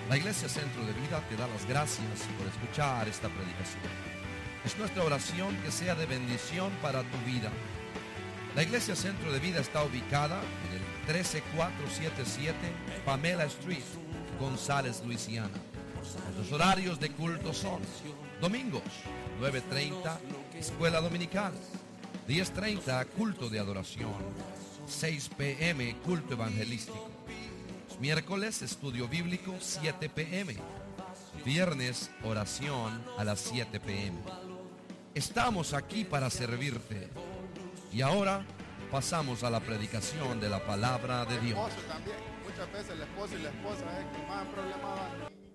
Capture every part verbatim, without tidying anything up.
La Iglesia Centro de Vida te da las gracias por escuchar esta predicación. Es nuestra oración que sea de bendición para tu vida. La Iglesia Centro de Vida está ubicada en el trece mil cuatrocientos setenta y siete Pamela Street, González, Luisiana. Nuestros horarios de culto son: domingos, nueve treinta, escuela dominical; diez treinta, culto de adoración; seis pe eme, culto evangelístico; los miércoles, estudio bíblico, siete pe eme; viernes, oración a las siete pe eme. Estamos aquí para servirte. Y ahora pasamos a la predicación de la palabra de Dios. El esposo también, muchas veces el esposo y la esposa es el que más problemas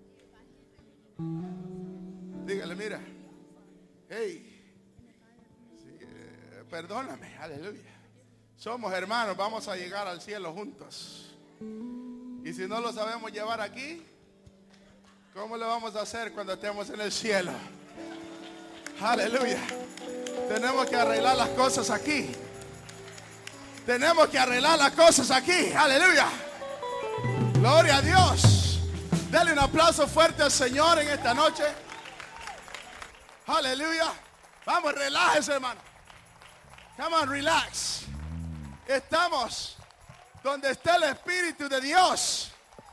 van. Dígale, mira, hey, sí, eh, perdóname, aleluya. Somos hermanos, vamos a llegar al cielo juntos. Y si no lo sabemos llevar aquí, ¿cómo lo vamos a hacer cuando estemos en el cielo? Aleluya. Tenemos que arreglar las cosas aquí. Tenemos que arreglar las cosas aquí. Aleluya. Gloria a Dios. Dale un aplauso fuerte al Señor en esta noche. Aleluya. Vamos, relájese, hermano. Come on, relax. Estamos donde está el Espíritu de Dios.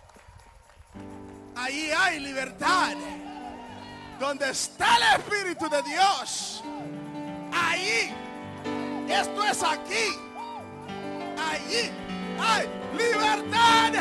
Ahí hay libertad. Donde está el Espíritu de Dios, ahí, esto es aquí, allí hay libertad.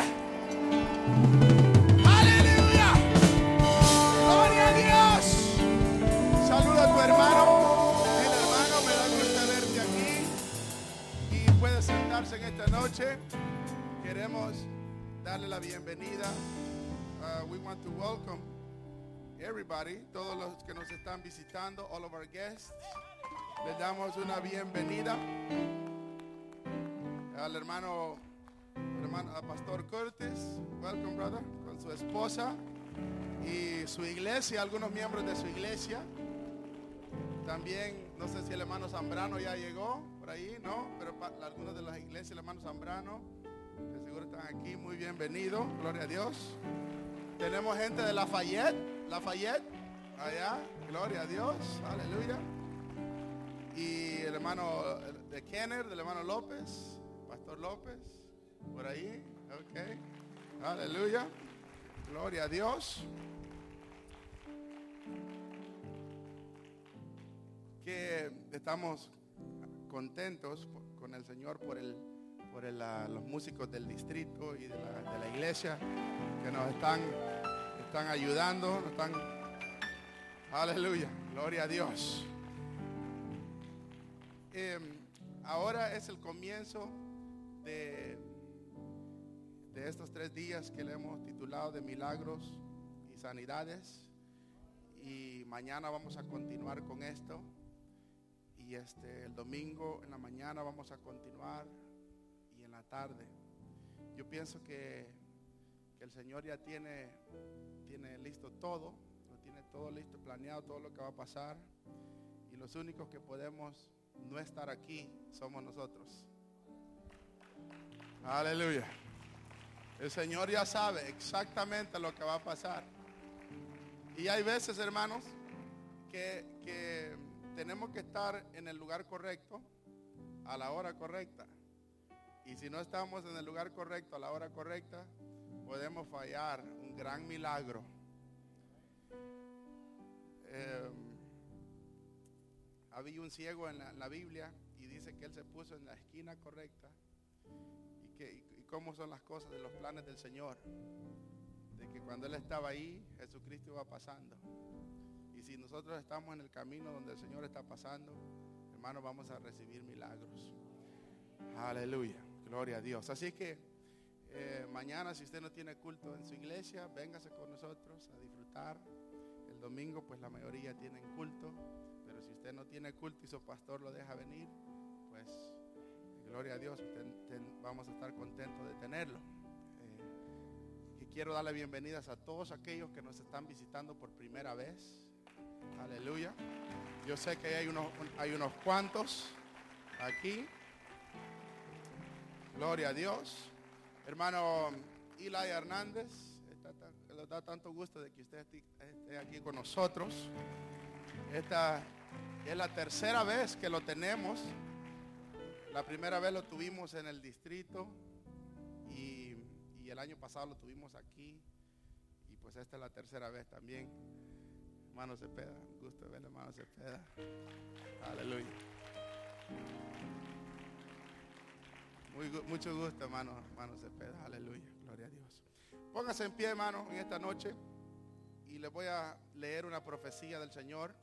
Aleluya. Gloria a Dios. Saluda a tu hermano. Dile, hermano, me da gusto verte aquí. Y puede sentarse en esta noche. Queremos darle la bienvenida. Uh, we want to welcome everybody, todos los que nos están visitando, all of our guests. Les damos una bienvenida al hermano, hermano al pastor Curtis. Welcome, brother, con su esposa y su iglesia, algunos miembros de su iglesia. También, no sé si el hermano Zambrano ya llegó por ahí, ¿no? Pero para algunos de las iglesias, el hermano Zambrano, que seguro están aquí, muy bienvenido, gloria a Dios. Tenemos gente de Lafayette. Lafayette, allá, gloria a Dios, aleluya. Y el hermano de Kenner, del hermano López, Pastor López, por ahí, ok, aleluya, gloria a Dios. Que estamos contentos con el Señor por el, por el, uh, los músicos del distrito y de la, de la iglesia que nos están están ayudando, nos están, aleluya, gloria a Dios. Eh, ahora es el comienzo de, de estos tres días que le hemos titulado de milagros y sanidades, y mañana vamos a continuar con esto, y este el domingo en la mañana vamos a continuar, y en la tarde. Yo pienso que, que el Señor ya tiene tiene listo todo, lo tiene todo listo, planeado todo lo que va a pasar, y los únicos que podemos no estar aquí somos nosotros. Aleluya. El Señor ya sabe exactamente lo que va a pasar, y hay veces, hermanos, que, que tenemos que estar en el lugar correcto a la hora correcta, y si no estamos en el lugar correcto a la hora correcta, podemos fallar un gran milagro. Eh, había un ciego en la, en la Biblia, y dice que él se puso en la esquina correcta, y, que, y, y cómo son las cosas de los planes del Señor, de que cuando él estaba ahí, Jesucristo iba pasando. Y si nosotros estamos en el camino donde el Señor está pasando, hermanos, vamos a recibir milagros. Aleluya, gloria a Dios. Así que Eh, mañana, si usted no tiene culto en su iglesia, véngase con nosotros a disfrutar. El domingo, pues la mayoría tienen culto, pero si usted no tiene culto y su pastor lo deja venir, pues gloria a Dios, ten, ten, vamos a estar contentos de tenerlo. Eh, y quiero darle bienvenidas a todos aquellos que nos están visitando por primera vez. Aleluya. Yo sé que hay unos, hay unos cuantos aquí. Gloria a Dios. Hermano Eli Hernández está da, nos da tanto gusto de que usted esté aquí con nosotros. Esta es la tercera vez que lo tenemos. La primera vez lo tuvimos en el distrito y, y el año pasado lo tuvimos aquí. Y pues esta es la tercera vez también. Hermano Cepeda, un gusto de verle, hermano Cepeda. Aleluya. Muy, mucho gusto, hermano, hermano Cepeda. Aleluya, gloria a Dios. Póngase en pie, hermano, en esta noche. Y les voy a leer una profecía del Señor.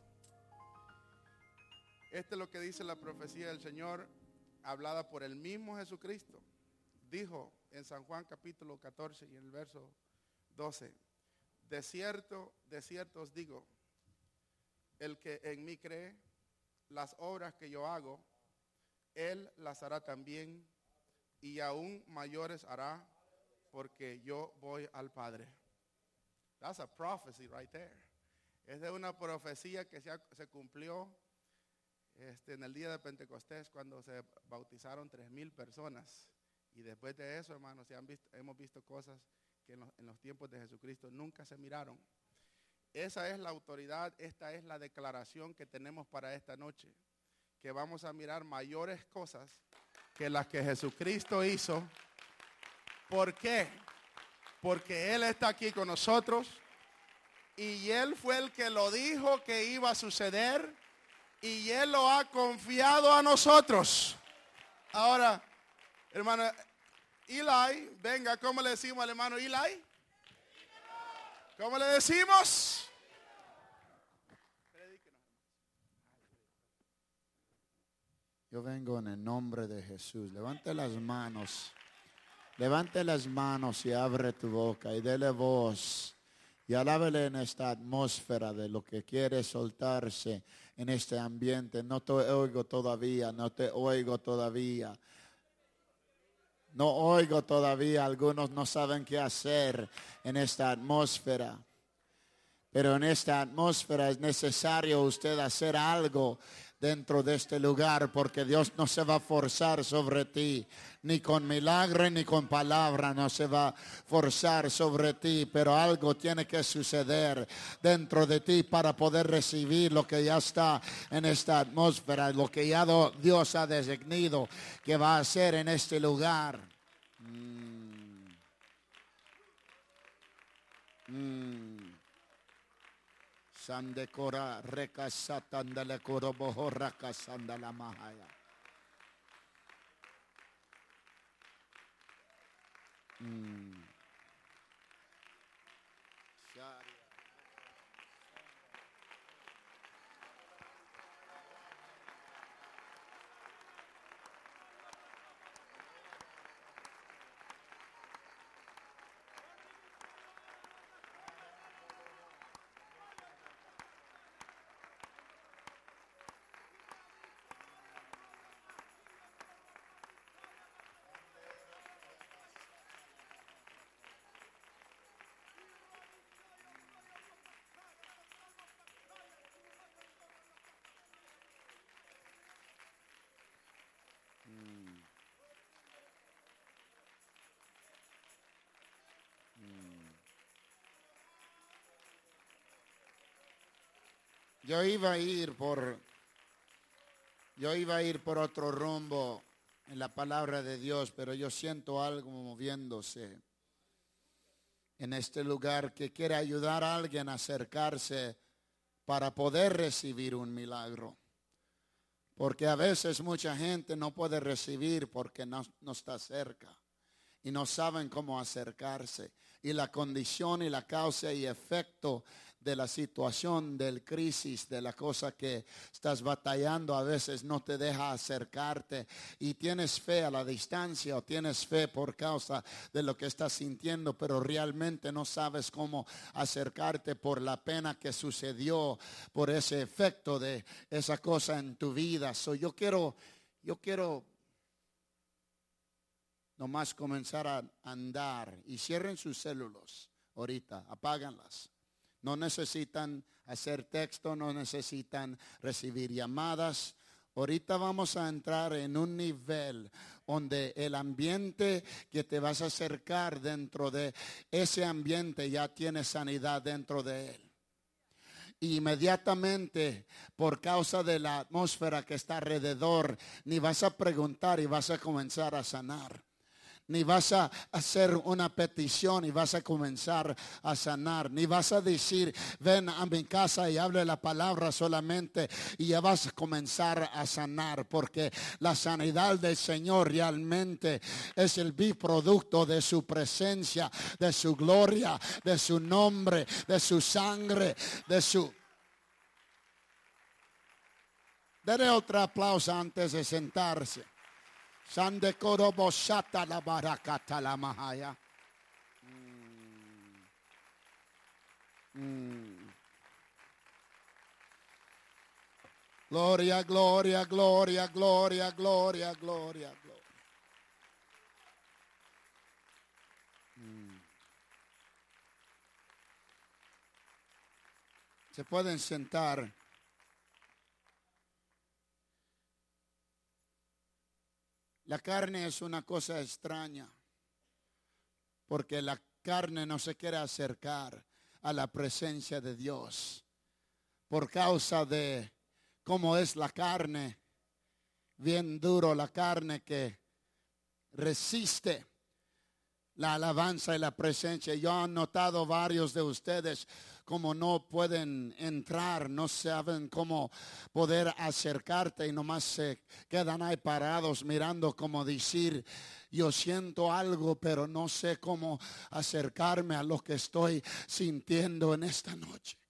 Este es lo que dice la profecía del Señor, hablada por el mismo Jesucristo. Dijo en San Juan capítulo catorce y en el verso doce: de cierto, de cierto os digo, el que en mí cree, las obras que yo hago, él las hará también, y aún mayores hará, porque yo voy al Padre. That's a prophecy right there. Esa es una profecía que se, ha, se cumplió este, en el día de Pentecostés, cuando se bautizaron tres mil personas. Y después de eso, hermanos, se han visto, hemos visto cosas que en los, en los tiempos de Jesucristo nunca se miraron. Esa es la autoridad, esta es la declaración que tenemos para esta noche, que vamos a mirar mayores cosas que las que Jesucristo hizo. ¿Por qué? Porque Él está aquí con nosotros y Él fue el que lo dijo que iba a suceder y Él lo ha confiado a nosotros. Ahora, hermano Eli, venga, ¿cómo le decimos al hermano Eli? ¿Cómo le decimos? Yo vengo en el nombre de Jesús. Levante las manos. Levante las manos y abre tu boca y dele voz. Y alábele en esta atmósfera de lo que quiere soltarse en este ambiente. No te oigo todavía, no te oigo todavía. No oigo todavía. Algunos no saben qué hacer en esta atmósfera. Pero en esta atmósfera es necesario usted hacer algo dentro de este lugar, porque Dios no se va a forzar sobre ti, ni con milagro ni con palabra no se va a forzar sobre ti, pero algo tiene que suceder dentro de ti para poder recibir lo que ya está en esta atmósfera, lo que ya Dios ha designado que va a hacer en este lugar. Mm. Mm. Sandekora rekasatandale koroboho rakasandala mahaya. Mm. Yo iba a ir por, yo iba a ir por otro rumbo en la palabra de Dios, pero yo siento algo moviéndose en este lugar que quiere ayudar a alguien a acercarse para poder recibir un milagro. Porque a veces mucha gente no puede recibir porque no, no está cerca y no saben cómo acercarse. Y la condición y la causa y efecto de la situación, del crisis, de la cosa que estás batallando, a veces no te deja acercarte y tienes fe a la distancia o tienes fe por causa de lo que estás sintiendo, pero realmente no sabes cómo acercarte por la pena que sucedió, por ese efecto de esa cosa en tu vida. So, yo quiero, yo quiero nomás comenzar a andar y cierren sus células ahorita, apáganlas. No necesitan hacer texto, no necesitan recibir llamadas Ahorita vamos a entrar en un nivel donde el ambiente que te vas a acercar, dentro de ese ambiente ya tiene sanidad dentro de él. Inmediatamente, por causa de la atmósfera que está alrededor, ni vas a preguntar y vas a comenzar a sanar. Ni vas a hacer una petición y vas a comenzar a sanar. Ni vas a decir, ven a mi casa y hable la palabra solamente, y ya vas a comenzar a sanar. Porque la sanidad del Señor realmente es el biproducto de su presencia, de su gloria, de su nombre, de su sangre, de su... Dele otro aplauso antes de sentarse. Sande korobo shata la barakata la mahaya. Mm. Mm. Gloria, gloria, gloria, gloria, gloria, gloria, gloria. Mm. Se pueden sentar. La carne es una cosa extraña, porque la carne no se quiere acercar a la presencia de Dios. Por causa de cómo es la carne, bien duro la carne que resiste la alabanza y la presencia. Yo he notado varios de ustedes como no pueden entrar, no saben cómo poder acercarte y nomás se quedan ahí parados mirando, como decir, yo siento algo pero no sé cómo acercarme a lo que estoy sintiendo en esta noche.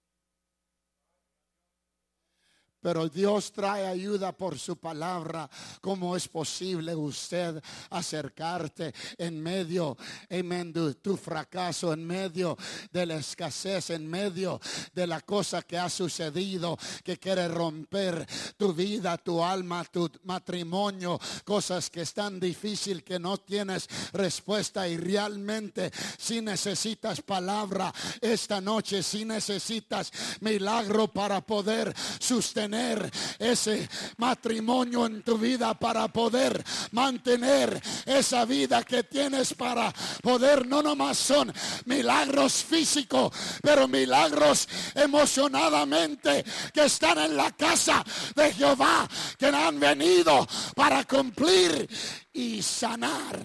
Pero Dios trae ayuda por su palabra. ¿Cómo es posible usted acercarte en medio, amén, de tu fracaso, en medio de la escasez, en medio de la cosa que ha sucedido, que quiere romper tu vida, tu alma, tu matrimonio, cosas que están difíciles, que no tienes respuesta? Y realmente si necesitas palabra esta noche, si necesitas milagro para poder sustener ese matrimonio en tu vida, para poder mantener esa vida que tienes, para poder, no nomás son milagros físicos, pero milagros emocionadamente, que están en la casa de Jehová, que han venido para cumplir y sanar.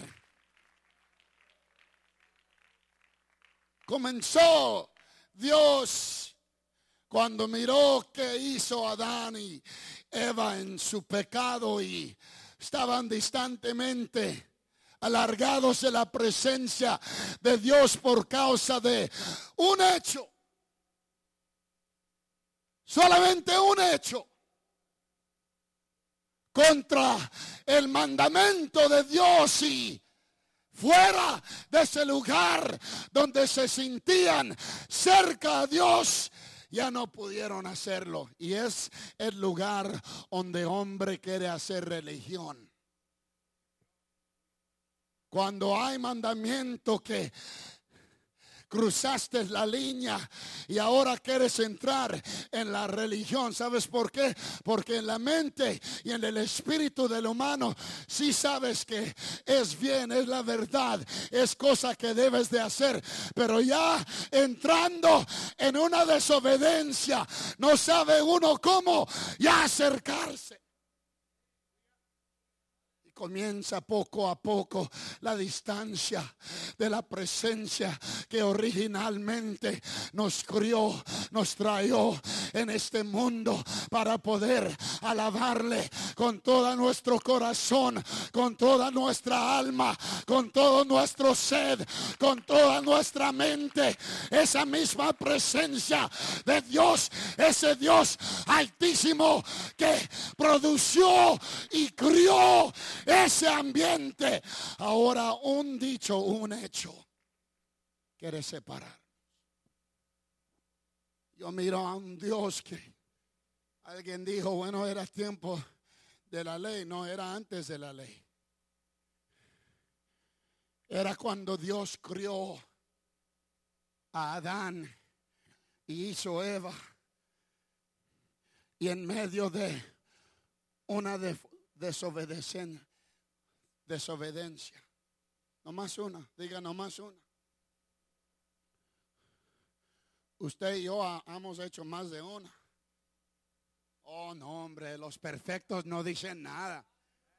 Comenzó Dios cuando miró que hizo Adán y Eva en su pecado, y estaban distantemente alargados de la presencia de Dios por causa de un hecho. Solamente un hecho. Contra el mandamiento de Dios, y fuera de ese lugar donde se sentían cerca a Dios, ya no pudieron hacerlo. Y es el lugar donde hombre quiere hacer religión. Cuando hay mandamiento que cruzaste la línea y ahora quieres entrar en la religión. ¿Sabes por qué? Porque en la mente y en el espíritu del humano sí sabes que es bien, es la verdad, es cosa que debes de hacer, pero ya entrando en una desobediencia, no sabe uno cómo ya acercarse. Comienza poco a poco la distancia de la presencia que originalmente nos crió, nos trajo en este mundo para poder alabarle con todo nuestro corazón, con toda nuestra alma, con todo nuestro sed, con toda nuestra mente. Esa misma presencia de Dios, ese Dios altísimo que produció y crió ese ambiente, ahora un dicho, un hecho quiere separar. Yo miro a un Dios que alguien dijo, bueno, era tiempo de la ley. No, era antes de la ley. Era cuando Dios crió a Adán y hizo Eva, y en medio de una de, desobediencia. Desobediencia. Nomás una. Diga nomás una. Usted y yo ha, hemos hecho más de una. Oh, no, hombre, los perfectos no dicen nada.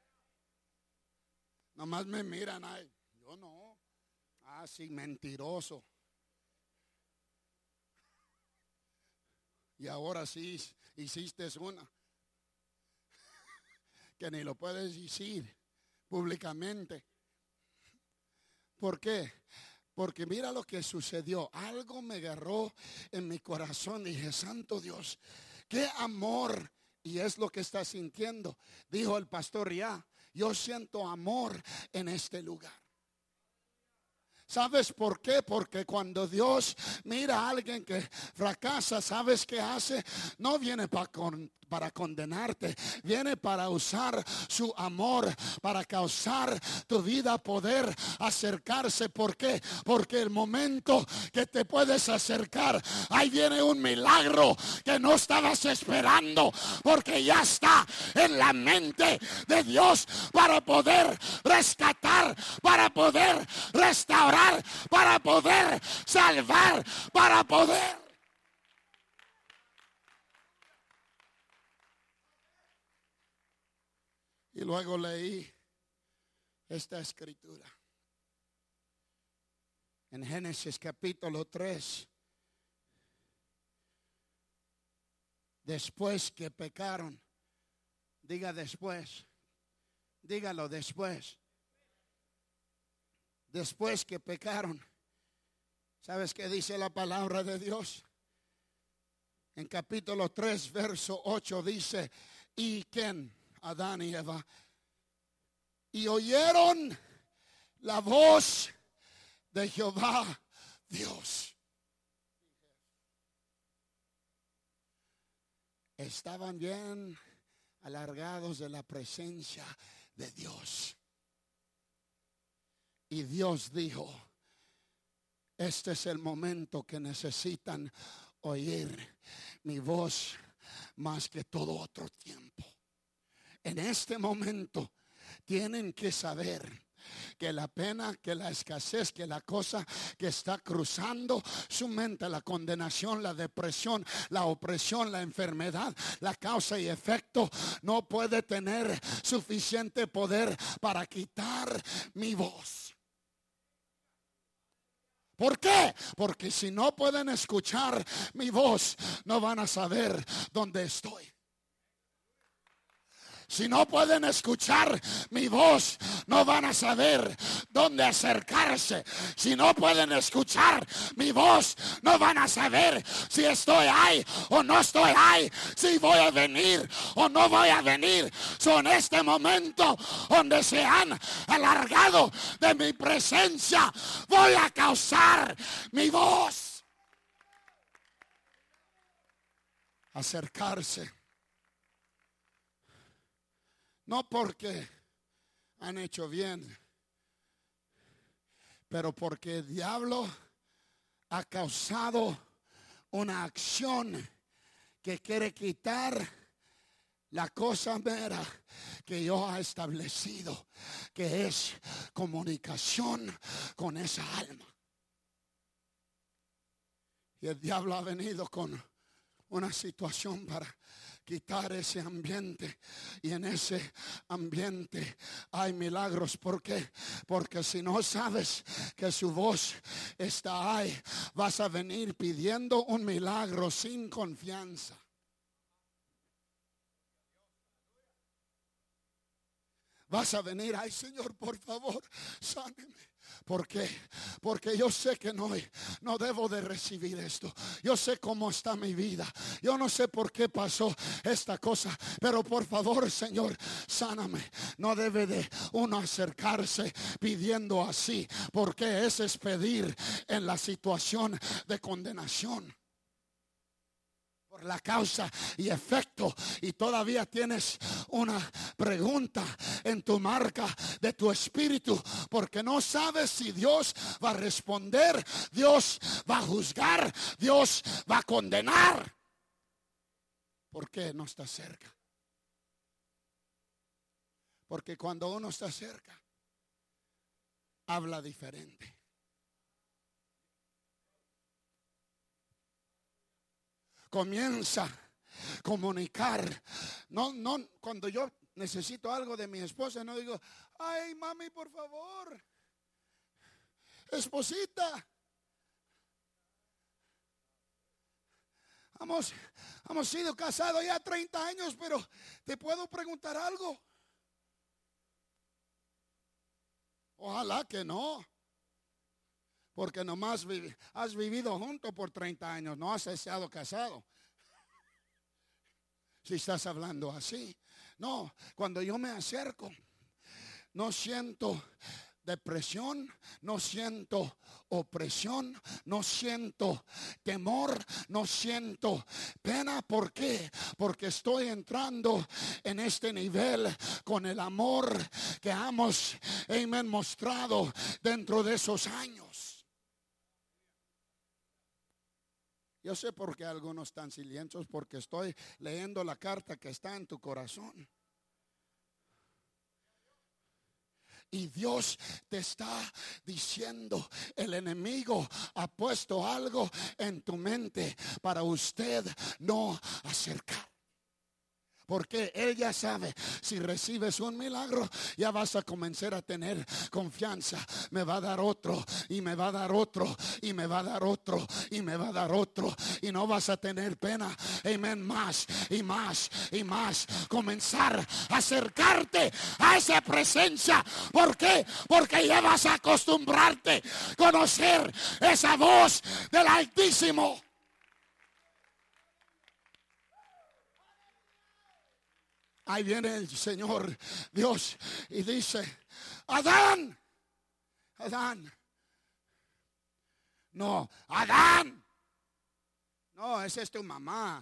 Nomás me miran, ay, yo no. Ah, sí, mentiroso. Y ahora sí hiciste una que ni lo puedes decir públicamente. ¿Por qué? Porque mira lo que sucedió. Algo me agarró en mi corazón. Dije, santo Dios, qué amor. Y es lo que está sintiendo. Dijo el pastor ya, yo siento amor en este lugar. ¿Sabes por qué? Porque cuando Dios mira a alguien que fracasa, ¿sabes qué hace? No viene para con, para condenarte, viene para usar su amor, para causar tu vida poder acercarse. ¿Por qué? Porque el momento que te puedes acercar, ahí viene un milagro que no estabas esperando, porque ya está en la mente de Dios para poder rescatar, para poder restaurar, para poder salvar, para poder. Y luego leí esta escritura en Génesis capítulo tres. Después que pecaron, diga después, dígalo después. Después que pecaron, ¿sabes qué dice la palabra de Dios? En capítulo tres, verso ocho dice, ¿y quién? Adán y Eva. Y oyeron la voz de Jehová Dios. Estaban bien alargados de la presencia de Dios. Y Dios dijo, este es el momento que necesitan oír mi voz más que todo otro tiempo. En este momento tienen que saber que la pena, que la escasez, que la cosa que está cruzando su mente, la condenación, la depresión, la opresión, la enfermedad, la causa y efecto, no puede tener suficiente poder para quitar mi voz. ¿Por qué? Porque si no pueden escuchar mi voz, no van a saber dónde estoy. Si no pueden escuchar mi voz, no van a saber dónde acercarse. Si no pueden escuchar mi voz, no van a saber si estoy ahí o no estoy ahí, si voy a venir o no voy a venir. Son este momento donde se han alargado de mi presencia, voy a causar mi voz. Acercarse. No porque han hecho bien, pero porque el diablo ha causado una acción que quiere quitar la cosa mera que yo he establecido, que es comunicación con esa alma. Y el diablo ha venido con una situación para quitar ese ambiente, y en ese ambiente hay milagros. ¿Por qué? Porque si no sabes que su voz está ahí, vas a venir pidiendo un milagro sin confianza. Vas a venir, ay Señor, por favor, sáneme. ¿Por qué? Porque yo sé que no, no debo de recibir esto. Yo sé cómo está mi vida. Yo no sé por qué pasó esta cosa. Pero por favor, Señor, sáname. No debe de uno acercarse pidiendo así. Porque ese es pedir en la situación de condenación. Por la causa y efecto, y todavía tienes una pregunta en tu marca de tu espíritu, porque no sabes si Dios va a responder, Dios va a juzgar, Dios va a condenar. ¿Por qué no está cerca? Porque cuando uno está cerca, habla diferente. Comienza a comunicar. No, no, cuando yo necesito algo de mi esposa, no digo, ay, mami, por favor, esposita. Hemos, hemos sido casados ya treinta años, pero ¿te puedo preguntar algo? Ojalá que no. Porque nomás vivi, has vivido junto por treinta años, no has estado casado. Si estás hablando así. No, cuando yo me acerco, no siento depresión, no siento opresión, no siento temor, no siento pena. ¿Por qué? Porque estoy entrando en este nivel con el amor que hemos, amén, mostrado dentro de esos años. Yo sé por qué algunos están silenciosos, porque estoy leyendo la carta que está en tu corazón. Y Dios te está diciendo, el enemigo ha puesto algo en tu mente para usted no acercar. Porque Él ya sabe, si recibes un milagro, ya vas a comenzar a tener confianza. Me va a dar otro, y me va a dar otro, y me va a dar otro, y me va a dar otro. Y no vas a tener pena. Amén, más y más y más. Comenzar a acercarte a esa presencia. ¿Por qué? Porque ya vas a acostumbrarte a conocer esa voz del Altísimo. Ahí viene el Señor Dios y dice, Adán, Adán. No, Adán. No, esa es tu mamá.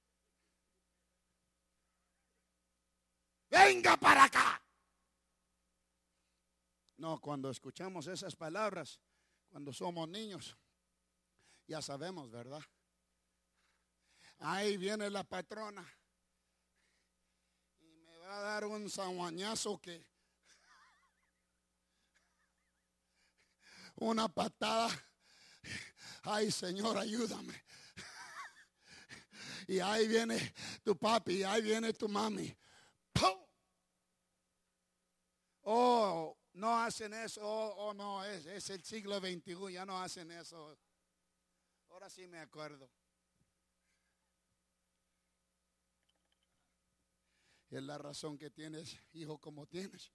Venga para acá. No, cuando escuchamos esas palabras, cuando somos niños, ya sabemos, ¿verdad? Ahí viene la patrona. Va a dar un sanguañazo que una patada. Ay, Señor, ayúdame. Y ahí viene tu papi, y ahí viene tu mami. ¡Pum! Oh, no hacen eso. Oh, oh no, es, es el siglo veintiuno, ya no hacen eso. Ahora sí me acuerdo. Es la razón que tienes hijo como tienes.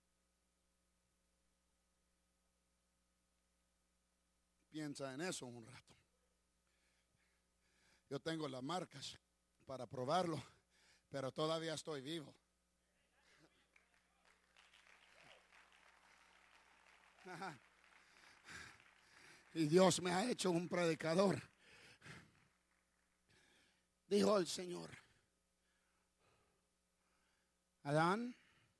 Piensa en eso un rato. Yo tengo las marcas para probarlo, pero todavía estoy vivo. Y Dios me ha hecho un predicador. Dijo el Señor, Adán,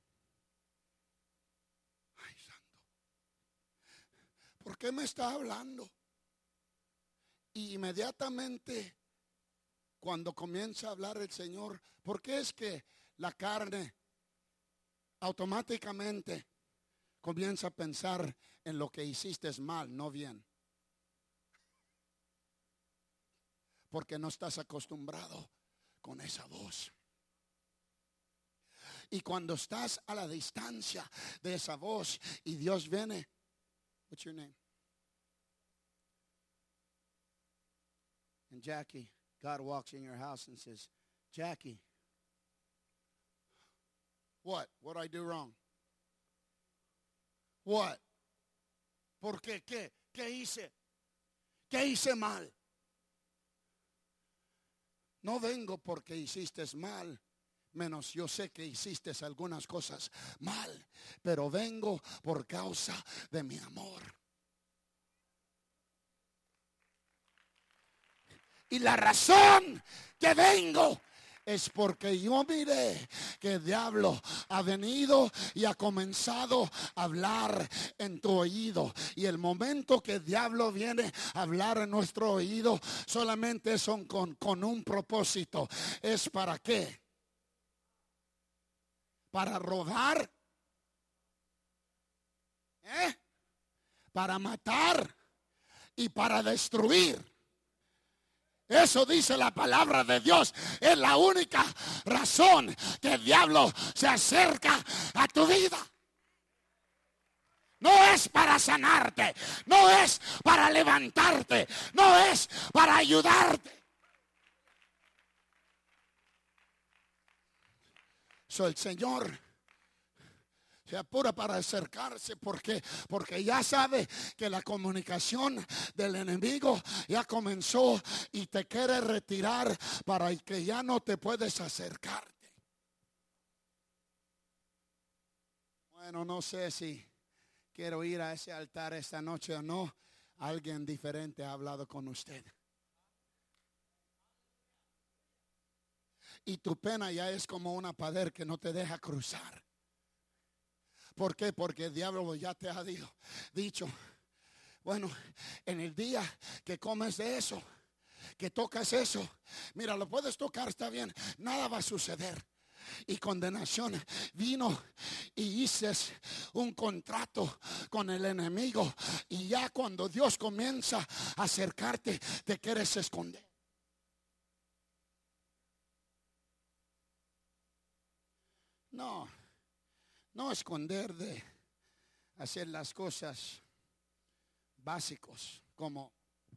ay santo, ¿por qué me está hablando? Y inmediatamente cuando comienza a hablar el Señor, ¿por qué es que la carne automáticamente comienza a pensar en lo que hiciste mal, no bien? Porque no estás acostumbrado con esa voz. Y cuando estás a la distancia de esa voz y Dios viene, what's your name? And Jackie, God walks in your house and says, Jackie, what? What did I do wrong? What? ¿Por qué? ¿Qué? ¿Qué hice? ¿Qué hice mal? No vengo porque hiciste mal. Menos yo sé que hiciste algunas cosas mal, pero vengo por causa de mi amor. Y la razón que vengo es porque yo miré que el diablo ha venido y ha comenzado a hablar en tu oído. Y el momento que el diablo viene a hablar en nuestro oído, solamente son con, con un propósito. ¿Es para qué? para robar, ¿eh? para matar y para destruir. Eso dice la palabra de Dios. Es la única razón que el diablo se acerca a tu vida. No es para sanarte, no es para levantarte, no es para ayudarte. So, el Señor se apura para acercarse porque, porque ya sabe que la comunicación del enemigo ya comenzó y te quiere retirar para que ya no te puedes acercarte. Bueno, no sé si quiero ir a ese altar esta noche o no. Alguien diferente ha hablado con usted. Y tu pena ya es como una pared que no te deja cruzar. ¿Por qué? Porque el diablo ya te ha dicho, dicho, bueno, en el día que comes de eso, que tocas eso, mira, lo puedes tocar, está bien, nada va a suceder. Y condenación vino y hices un contrato con el enemigo. Y ya cuando Dios comienza a acercarte, te quieres esconder. No, no esconder de hacer las cosas básicos como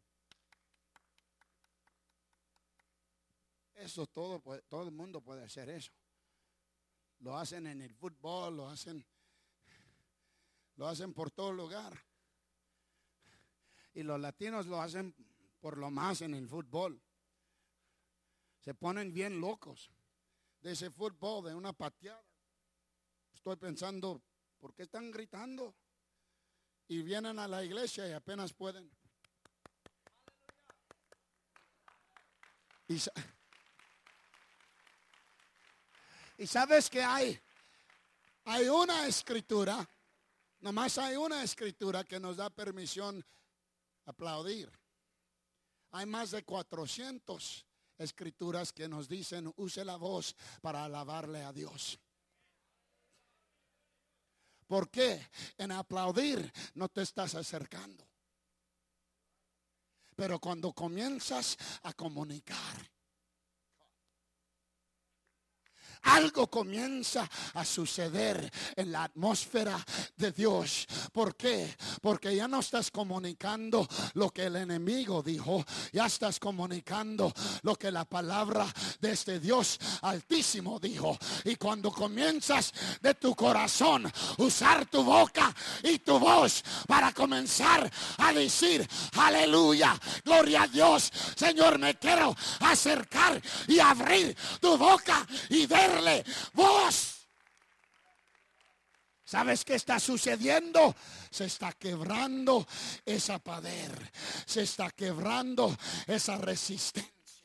eso. Todo, todo el mundo puede hacer eso. Lo hacen en el fútbol, lo hacen, lo hacen por todo lugar. Y los latinos lo hacen por lo más en el fútbol. Se ponen bien locos de ese fútbol, de una pateada. Estoy pensando, ¿por qué están gritando? Y vienen a la iglesia y apenas pueden. Y, y sabes que hay, hay una escritura, nomás hay una escritura que nos da permisión aplaudir. Hay más de cuatrocientas escrituras que nos dicen use la voz para alabarle a Dios. ¿Por qué? En aplaudir no te estás acercando. Pero cuando comienzas a comunicar, algo comienza a suceder en la atmósfera de Dios. ¿Por qué? Porque ya no estás comunicando lo que el enemigo dijo. Ya estás comunicando lo que la palabra de este Dios altísimo dijo. Y cuando comienzas de tu corazón usar tu boca y tu voz para comenzar a decir aleluya, gloria a Dios, Señor, me quiero acercar y abrir tu boca y ver voz. ¿Sabes qué está sucediendo? Se está quebrando esa pared. Se está quebrando esa resistencia.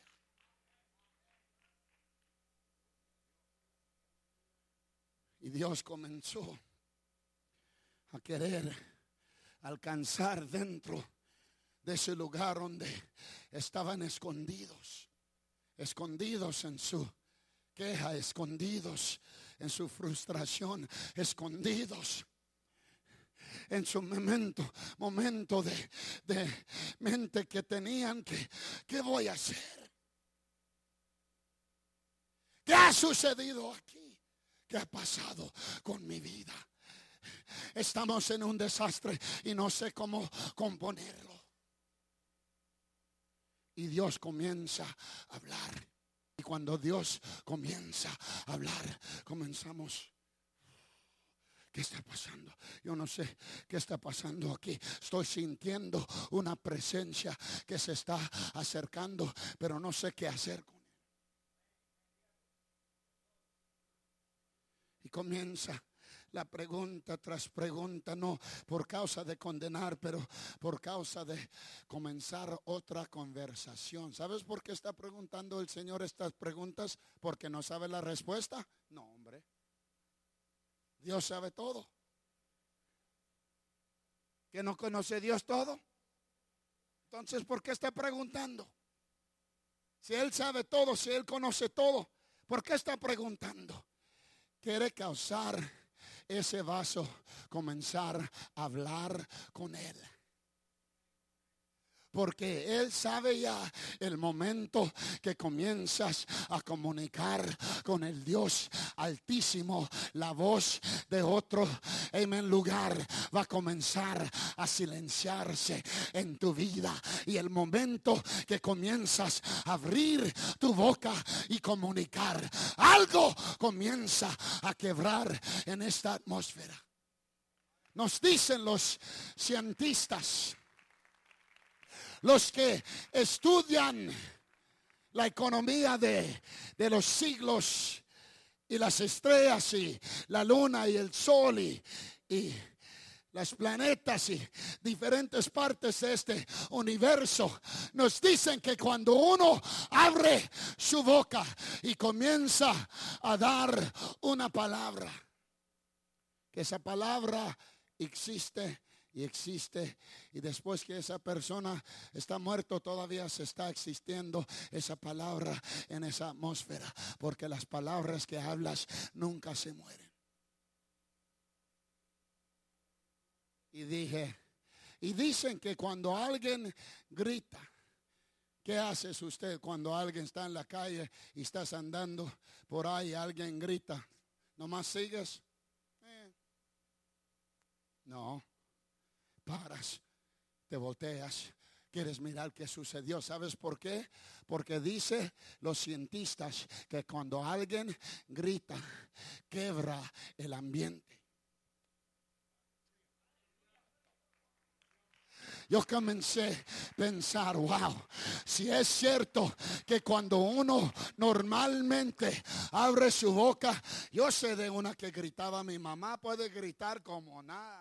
Y Dios comenzó a querer alcanzar dentro de ese lugar donde estaban escondidos. Escondidos en su queja, escondidos en su frustración, escondidos en su momento, momento de, de mente que tenían que, ¿qué voy a hacer? ¿Qué ha sucedido aquí? ¿Qué ha pasado con mi vida? Estamos en un desastre y no sé cómo componerlo. Y Dios comienza a hablar. Y cuando Dios comienza a hablar, comenzamos. ¿Qué está pasando? Yo no sé qué está pasando aquí. Estoy sintiendo una presencia que se está acercando, pero no sé qué hacer con él. Y comienza la pregunta tras pregunta, no por causa de condenar, pero por causa de comenzar otra conversación. ¿Sabes por qué está preguntando el Señor estas preguntas? ¿Porque no sabe la respuesta? No, hombre. Dios sabe todo. ¿Que no conoce Dios todo? Entonces, ¿por qué está preguntando? Si Él sabe todo, si Él conoce todo, ¿por qué está preguntando? quiere causar ese vaso, comenzar a hablar con Él. Porque Él sabe ya el momento que comienzas a comunicar con el Dios Altísimo. La voz de otro en lugar va a comenzar a silenciarse en tu vida. Y el momento que comienzas a abrir tu boca y comunicar, algo comienza a quebrar en esta atmósfera. Nos dicen los cientistas, los que estudian la economía de, de los siglos y las estrellas y la luna y el sol y, y los planetas y diferentes partes de este universo, nos dicen que cuando uno abre su boca y comienza a dar una palabra, que esa palabra existe y existe, y después que esa persona está muerto todavía se está existiendo esa palabra en esa atmósfera, porque las palabras que hablas nunca se mueren. Y dije, y dicen que cuando alguien grita, ¿qué haces usted cuando alguien está en la calle y estás andando por ahí y alguien grita? ¿Nomás sigues? Eh. No. Paras, te volteas, quieres mirar qué sucedió. ¿Sabes por qué? Porque dice los cientistas que cuando alguien grita, quebra el ambiente. Yo comencé a pensar, wow, si es cierto que cuando uno normalmente abre su boca, yo sé de una que gritaba, mi mamá puede gritar como nada.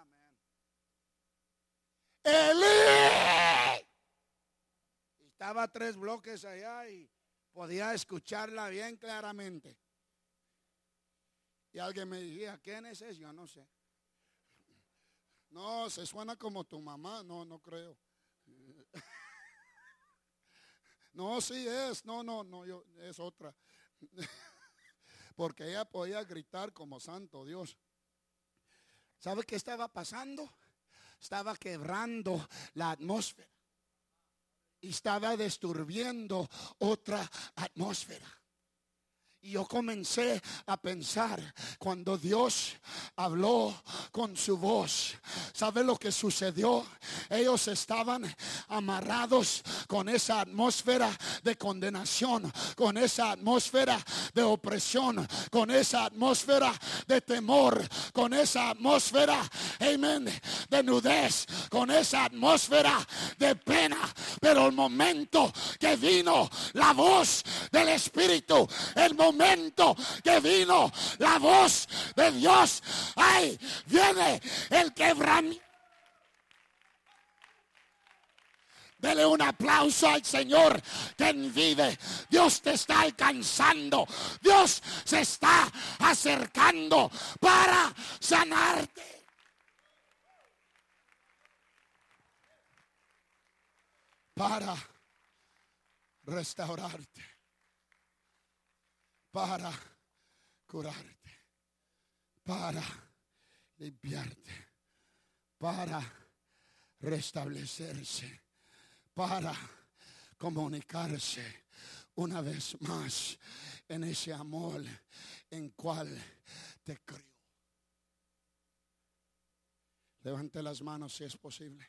Elí. Estaba a tres bloques allá y podía escucharla bien claramente. Y alguien me decía, ¿quién es ese? Yo no sé. No, se suena como tu mamá. No, no creo. No, sí es. No, no, no, yo, es otra. Porque ella podía gritar como santo Dios. ¿Sabe qué estaba pasando? Estaba quebrando la atmósfera y estaba disturbiendo otra atmósfera. Y yo comencé a pensar, cuando Dios habló con su voz, ¿sabe lo que sucedió? Ellos estaban amarrados con esa atmósfera de condenación, con esa atmósfera de opresión, con esa atmósfera de temor, con esa atmósfera, amén, de nudez, con esa atmósfera de pena. Pero el momento que vino la voz del Espíritu, el momento que vino la voz de Dios, ahí viene el quebramiento. Dele un aplauso al Señor quien vive. Dios te está alcanzando. Dios se está acercando para sanarte. Para restaurarte. Para curarte. Para limpiarte. Para restablecerse. Para comunicarse una vez más en ese amor en cual te crió. Levante las manos si es posible.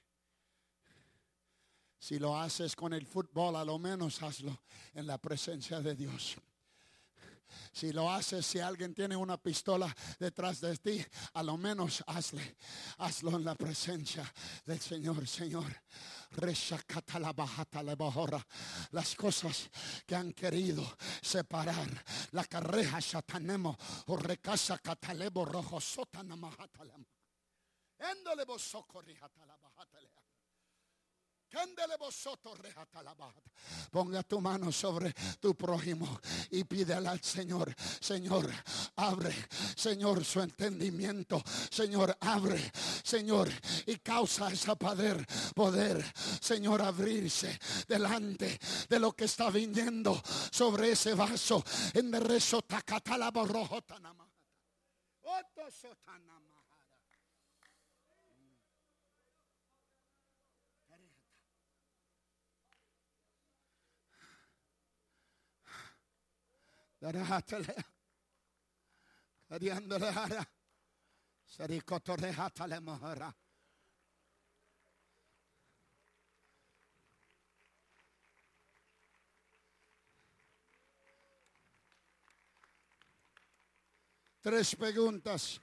Si lo haces con el fútbol, a lo menos hazlo en la presencia de Dios. Si lo haces, si alguien tiene una pistola detrás de ti, a lo menos hazle, hazlo en la presencia del Señor. Señor, las cosas que han querido separar, la carreja satanemo o recasa catalebo rojo sotanamahatalem. Éndole vos socorrihatalabahatale. Ponga tu mano sobre tu prójimo y pídele al Señor: Señor, abre, Señor, su entendimiento. Señor, abre, Señor, y causa esa poder, poder, Señor, abrirse delante de lo que está viniendo sobre ese vaso. En el rezo tacatalabo rojo tanama. Oto sotana mahara. Darahatale. Kadiandale hara. Sarikotore hatale mahara. Tres preguntas.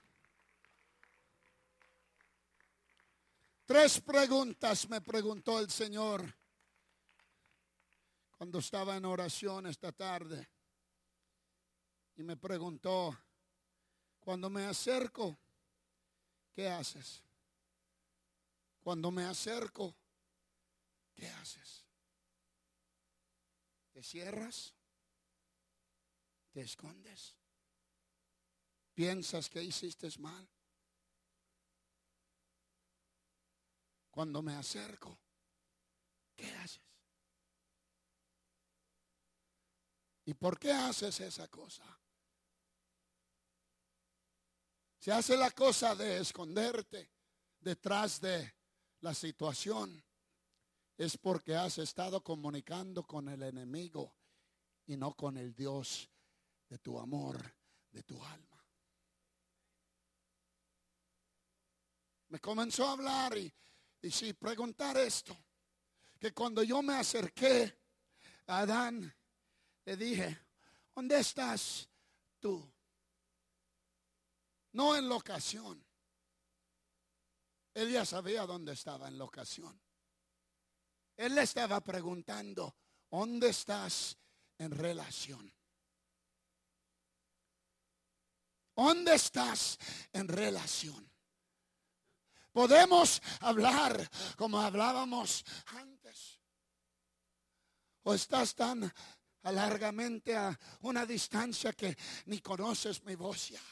Tres preguntas me preguntó el Señor cuando estaba en oración esta tarde. Y me preguntó, cuando me acerco, ¿qué haces? Cuando me acerco, ¿qué haces? ¿Te cierras? ¿Te escondes? ¿Piensas que hiciste mal? Cuando me acerco, ¿qué haces? ¿Y por qué haces esa cosa? Si haces la cosa de esconderte detrás de la situación, es porque has estado comunicando con el enemigo y no con el Dios de tu amor, de tu alma. Me comenzó a hablar y, y sí, preguntar esto, que cuando yo me acerqué a Adán, le dije, ¿dónde estás tú? No en la ocasión. Él ya sabía dónde estaba en la ocasión. Él le estaba preguntando, ¿dónde estás en relación? ¿Dónde estás en relación? Podemos hablar como hablábamos antes. O estás tan largamente a una distancia que ni conoces mi voz ya.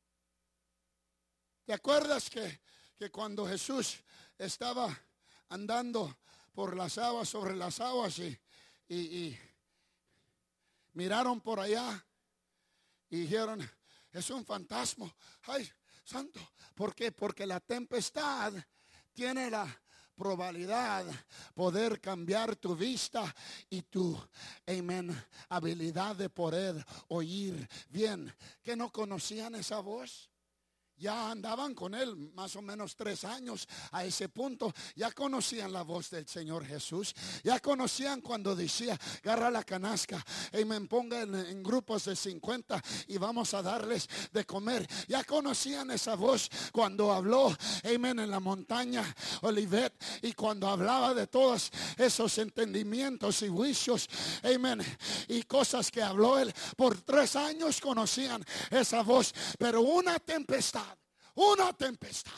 ¿Te acuerdas que, que cuando Jesús estaba andando por las aguas, sobre las aguas y, y, y miraron por allá y dijeron, es un fantasma? Ay, santo. ¿Por qué? Porque la tempestad tiene la probabilidad poder cambiar tu vista y tu, amén, habilidad de poder oír bien. ¿Que no conocían esa voz? Ya andaban con él más o menos tres años a ese punto. Ya conocían la voz del Señor Jesús. Ya conocían cuando decía, agarra la canasca y me ponga en, en grupos de cincuenta y vamos a darles de comer. Ya conocían esa voz cuando habló, amén, en la montaña Olivet, y cuando hablaba de todos esos entendimientos y juicios, amén, y cosas que habló él. Por tres años conocían esa voz, pero una tempestad Una tempestad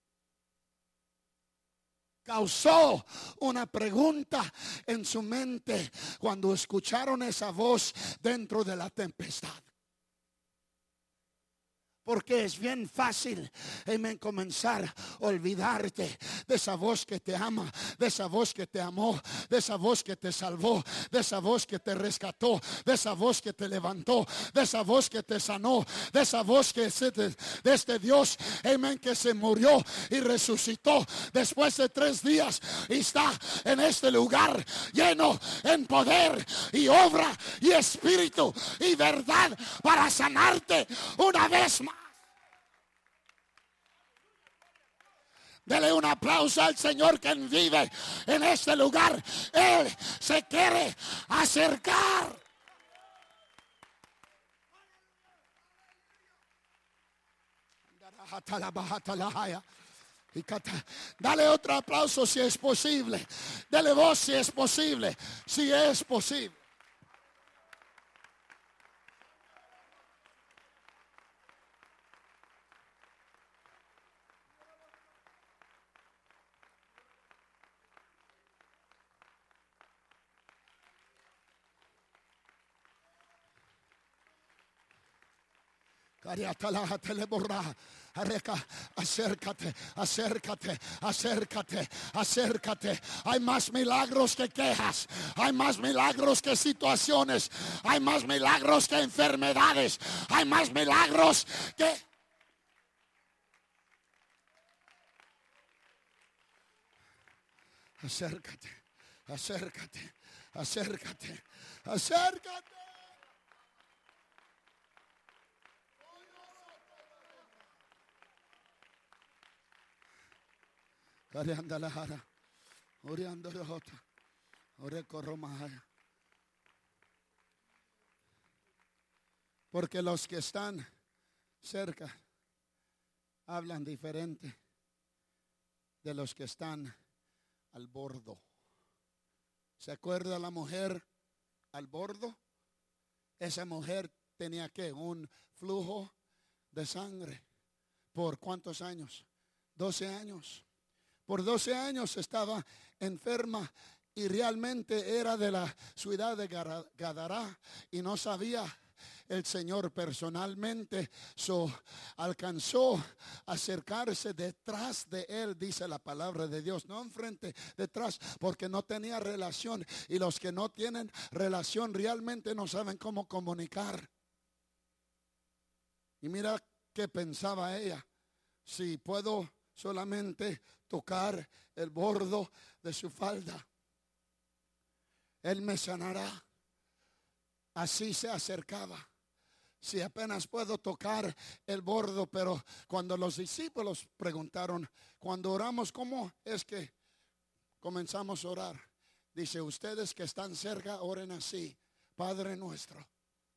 causó una pregunta en su mente cuando escucharon esa voz dentro de la tempestad. Porque es bien fácil, amén, comenzar a olvidarte de esa voz que te ama, de esa voz que te amó, de esa voz que te salvó, de esa voz que te rescató, de esa voz que te levantó, de esa voz que te sanó, de esa voz que es de, de este Dios, amén, que se murió y resucitó después de tres días y está en este lugar lleno en poder y obra y espíritu y verdad para sanarte una vez más. Dele un aplauso al Señor que vive en este lugar. Él se quiere acercar. Dale otro aplauso si es posible. Dale voz si es posible. Si es posible. Acércate, acércate, acércate, acércate. Hay más milagros que quejas. Hay más milagros que situaciones. Hay más milagros que enfermedades. Hay más milagros que... Acércate, acércate, acércate, acércate. Orianda la jara, orianda la jota, ore corromaya. Porque los que están cerca hablan diferente de los que están al bordo. ¿Se acuerda la mujer al bordo? Esa mujer tenía que un flujo de sangre. ¿Por cuántos años? doce años. Por doce años estaba enferma y realmente era de la ciudad de Gadara y no sabía. El Señor personalmente so, alcanzó a acercarse detrás de él, dice la palabra de Dios, no enfrente, detrás, porque no tenía relación. Y los que no tienen relación realmente no saben cómo comunicar. Y mira qué pensaba ella: si puedo solamente tocar el borde de su falda, Él me sanará. Así se acercaba. Si apenas puedo tocar el borde. Pero cuando los discípulos preguntaron, cuando oramos, ¿cómo es que comenzamos a orar? Dice, ustedes que están cerca, oren así: Padre nuestro.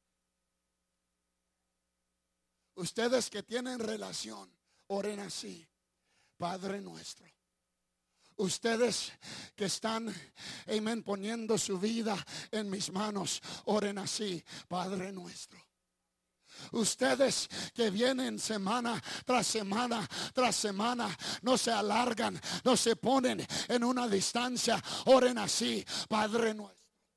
Ustedes que tienen relación, oren así: Padre nuestro. Ustedes que están, amén, poniendo su vida en mis manos, oren así: Padre nuestro. Ustedes que vienen semana tras semana tras semana, no se alargan, no se ponen en una distancia, oren así: Padre nuestro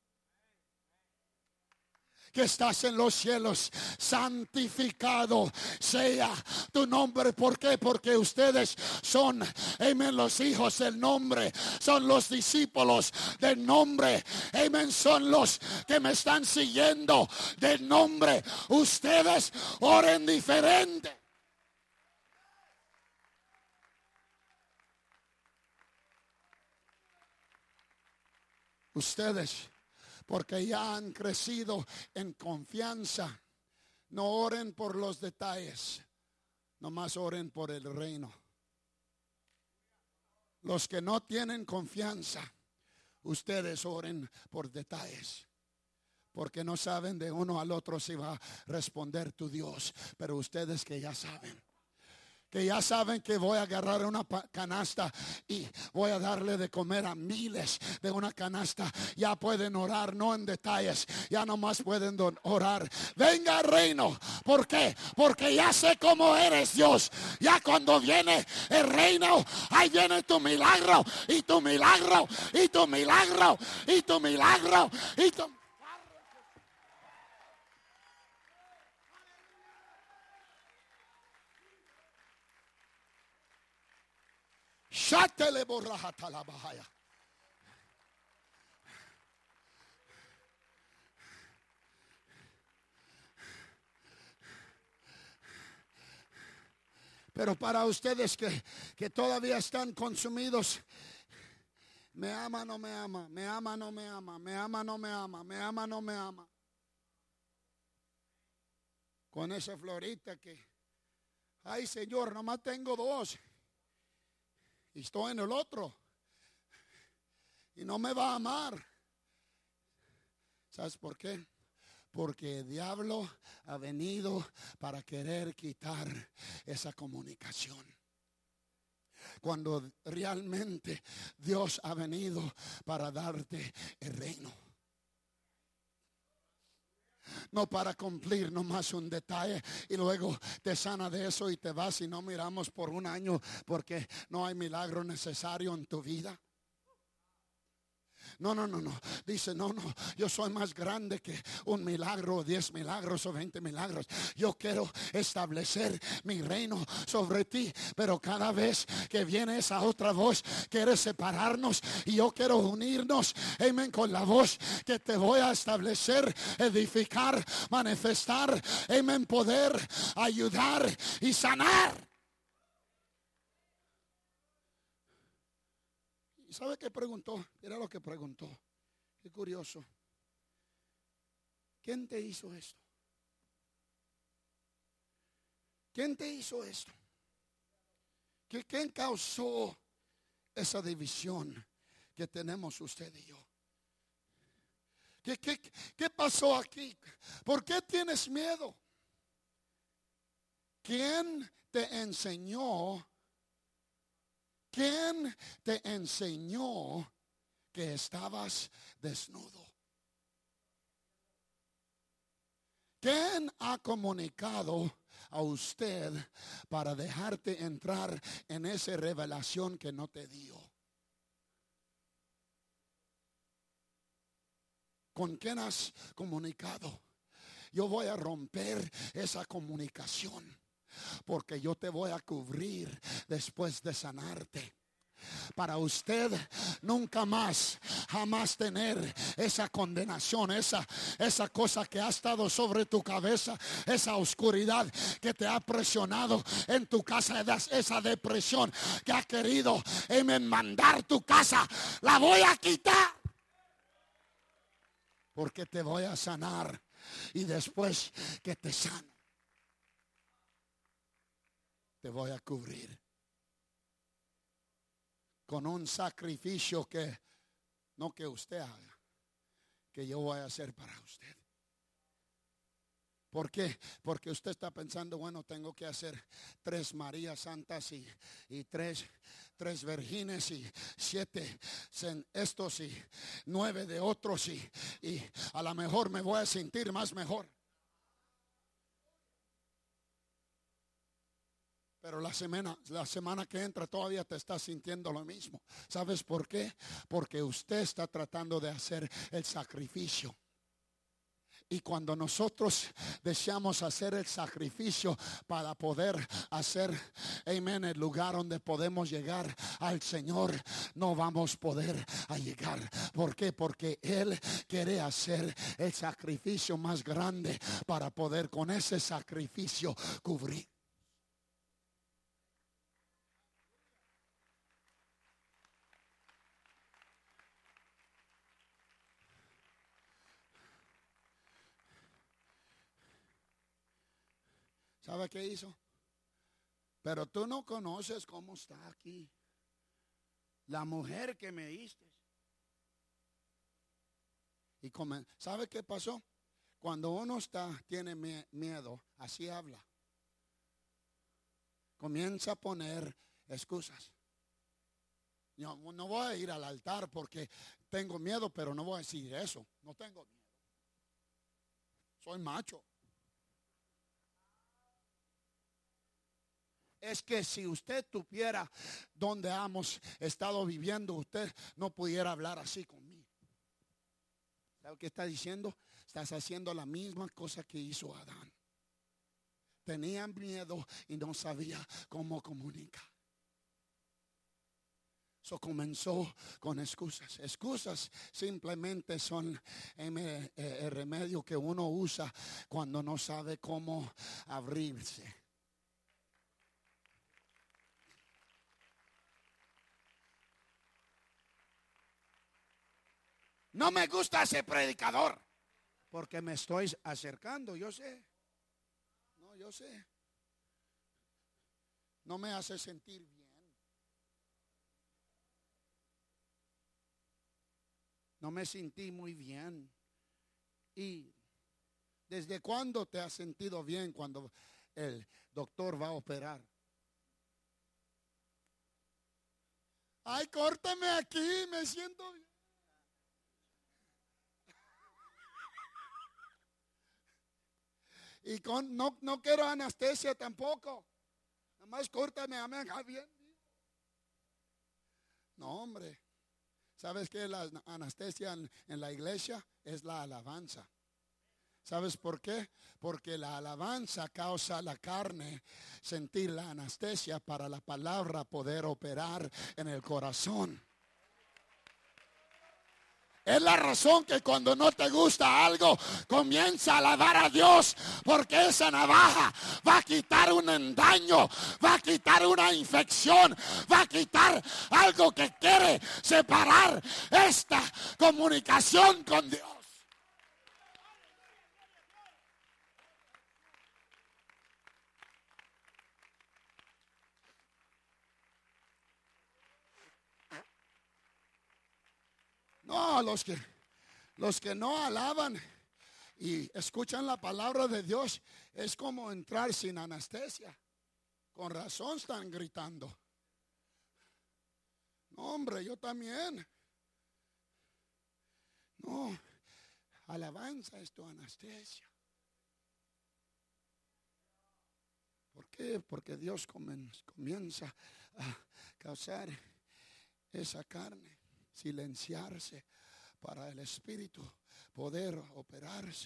que estás en los cielos, santificado sea tu nombre. ¿Por qué? Porque ustedes son, amén, los hijos del nombre, son los discípulos del nombre, amén, son los que me están siguiendo del nombre. Ustedes oren diferente. Ustedes, porque ya han crecido en confianza, no oren por los detalles, nomás oren por el reino. Los que no tienen confianza, ustedes oren por detalles, porque no saben de uno al otro si va a responder tu Dios. Pero ustedes que ya saben, que ya saben que voy a agarrar una canasta y voy a darle de comer a miles de una canasta, ya pueden orar, no en detalles, ya nomás pueden orar: venga reino. ¿Por qué? Porque ya sé cómo eres, Dios. Ya cuando viene el reino, ahí viene tu milagro, y tu milagro, y tu milagro, y tu milagro, y tu Shatele borrahata la bahaya. Pero para ustedes que, que todavía están consumidos, me ama, no me ama, me ama, no me ama, me ama, no me ama, me ama, no me ama. Con esa florita que, ay Señor, nomás tengo dos. Y estoy en el otro. Y no me va a amar. ¿Sabes por qué? Porque el diablo ha venido para querer quitar esa comunicación. Cuando realmente Dios ha venido para darte el reino. No para cumplir nomás un detalle y luego te sana de eso y te vas y no miramos por un año porque no hay milagro necesario en tu vida. No, no, no, no. Dice, no, no. Yo soy más grande que un milagro, diez milagros o veinte milagros. Yo quiero establecer mi reino sobre ti. Pero cada vez que viene esa otra voz, quiere separarnos. Y yo quiero unirnos, amén, con la voz que te voy a establecer, edificar, manifestar, amén, poder, ayudar y sanar. ¿Y sabe qué preguntó? Era lo que preguntó. Qué curioso. ¿Quién te hizo esto? ¿Quién te hizo esto? ¿Qué, ¿Quién causó esa división que tenemos usted y yo? ¿Qué, qué, qué pasó aquí? ¿Por qué tienes miedo? ¿Quién te enseñó? ¿Quién te enseñó que estabas desnudo? ¿Quién ha comunicado a usted para dejarte entrar en esa revelación que no te dio? ¿Con quién has comunicado? Yo voy a romper esa comunicación, porque yo te voy a cubrir después de sanarte. Para usted nunca más, jamás tener esa condenación, esa, esa cosa que ha estado sobre tu cabeza, esa oscuridad que te ha presionado en tu casa, esa depresión que ha querido enmendar tu casa, la voy a quitar. Porque te voy a sanar. Y después que te sano, te voy a cubrir con un sacrificio que no que usted haga, que yo voy a hacer para usted. ¿Por qué? Porque usted está pensando, bueno, tengo que hacer tres Marías Santas y, y tres, tres Virgines y siete estos y nueve de otros y, y a lo mejor me voy a sentir más mejor. Pero la semana, la semana que entra todavía te estás sintiendo lo mismo. ¿Sabes por qué? Porque usted está tratando de hacer el sacrificio. Y cuando nosotros deseamos hacer el sacrificio para poder hacer, amén, el lugar donde podemos llegar al Señor, no vamos a poder a llegar. ¿Por qué? Porque Él quiere hacer el sacrificio más grande para poder con ese sacrificio cubrir. ¿Sabe qué hizo? Pero tú no conoces cómo está aquí la mujer que me diste. Y come, ¿sabe qué pasó? Cuando uno está, tiene miedo, así habla. Comienza a poner excusas. Yo no voy a ir al altar porque tengo miedo, pero no voy a decir eso. No tengo miedo. Soy macho. Es que si usted tuviera donde hemos estado viviendo, usted no pudiera hablar así conmigo. ¿Sabe qué está diciendo? Estás haciendo la misma cosa que hizo Adán. Tenía miedo y no sabía cómo comunicar. Eso comenzó con excusas. Excusas simplemente son el remedio que uno usa cuando no sabe cómo abrirse. No me gusta ese predicador porque me estoy acercando, yo sé. No, yo sé. No me hace sentir bien. No me sentí muy bien. ¿Y desde cuándo te has sentido bien cuando el doctor va a operar? Ay, córtame aquí, me siento bien. Y con, no, no quiero anestesia tampoco. Nada más córtame, a mí bien. No, hombre. ¿Sabes qué? La anestesia en, en la iglesia es la alabanza. ¿Sabes por qué? Porque la alabanza causa a la carne sentir la anestesia para la palabra poder operar en el corazón. Es la razón que cuando no te gusta algo, comienza a alabar a Dios, porque esa navaja va a quitar un daño, va a quitar una infección, va a quitar algo que quiere separar esta comunicación con Dios. No, los que, los que no alaban y escuchan la palabra de Dios es como entrar sin anestesia. Con razón están gritando. No, hombre, yo también. No, alabanza es tu anestesia. ¿Por qué? Porque Dios comienza a causar esa carne, silenciarse para el Espíritu poder operarse.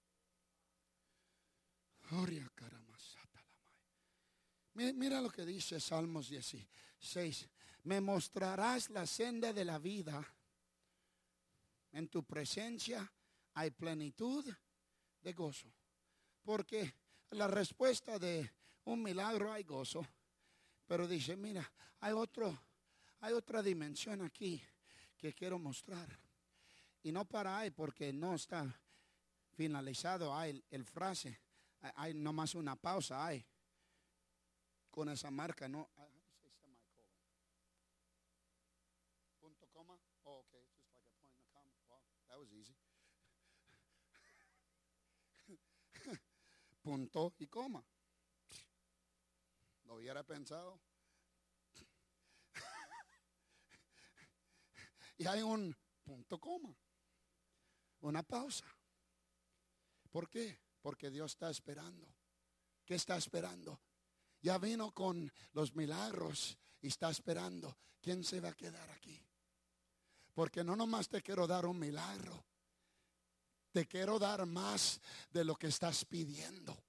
Mira lo que dice Salmos dieciséis. Me mostrarás la senda de la vida. En tu presencia hay plenitud de gozo. Porque la respuesta de un milagro hay gozo. Pero dice, mira, hay otro, hay otra dimensión aquí que quiero mostrar. Y no para ahí porque no está finalizado. Hay el, el frase. Hay, hay nomás una pausa. Hay con esa marca. No. Punto coma. Oh, okay. Just like a point and a comma. Wow, that was easy. Punto y coma. Lo hubiera pensado. Y hay un punto coma, una pausa. ¿Por qué? Porque Dios está esperando. ¿Qué está esperando? Ya vino con los milagros y está esperando. ¿Quién se va a quedar aquí? Porque no nomás te quiero dar un milagro, te quiero dar más de lo que estás pidiendo.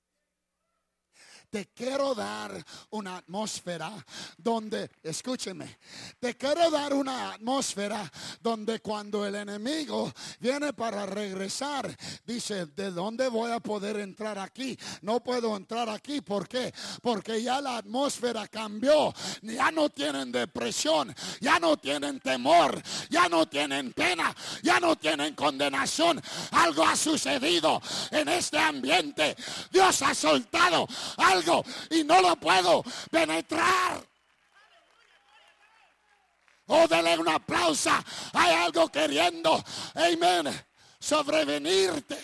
Te quiero dar una atmósfera donde, escúcheme, te quiero dar una atmósfera donde cuando el enemigo viene para regresar, dice, ¿de dónde voy a poder entrar aquí? No puedo entrar aquí, ¿por qué? Porque ya la atmósfera cambió, ya no tienen depresión, ya no tienen temor, ya no tienen pena, ya no tienen condenación. Algo ha sucedido en este ambiente. Dios ha soltado algo y no lo puedo penetrar. Oh, denle un aplauso. Hay algo queriendo, amén, sobrevenirte.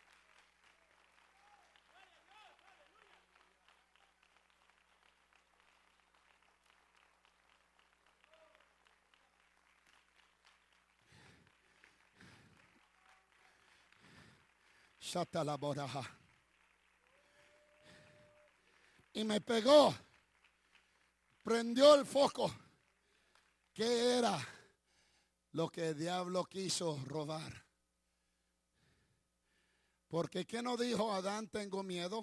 Shata la boraja. Y me pegó, prendió el foco. ¿Qué era lo que el diablo quiso robar? Porque ¿qué no dijo Adán? Tengo miedo.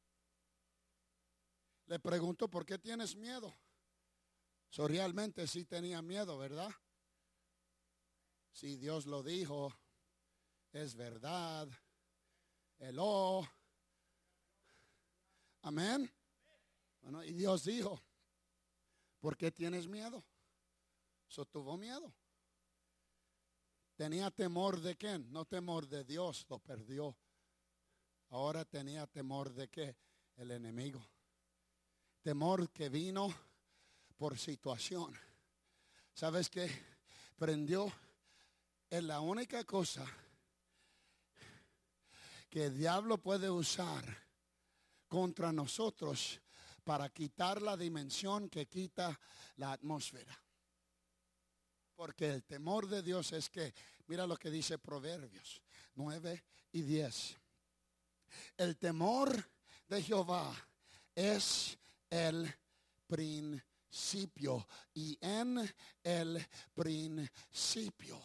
Le pregunto, ¿por qué tienes miedo? So, realmente sí tenía miedo, ¿verdad? Si Dios lo dijo, es verdad. Hello. Amén. Bueno, y Dios dijo, ¿por qué tienes miedo? So, tuvo miedo. Tenía temor de quién? No temor de Dios, lo perdió. Ahora tenía temor de qué? El enemigo. Temor que vino por situación. ¿Sabes qué? Prendió en la única cosa que el diablo puede usar contra nosotros para quitar la dimensión que quita la atmósfera. Porque el temor de Dios es que, mira lo que dice Proverbios nueve y diez. El temor de Jehová es el principio, y en el principio.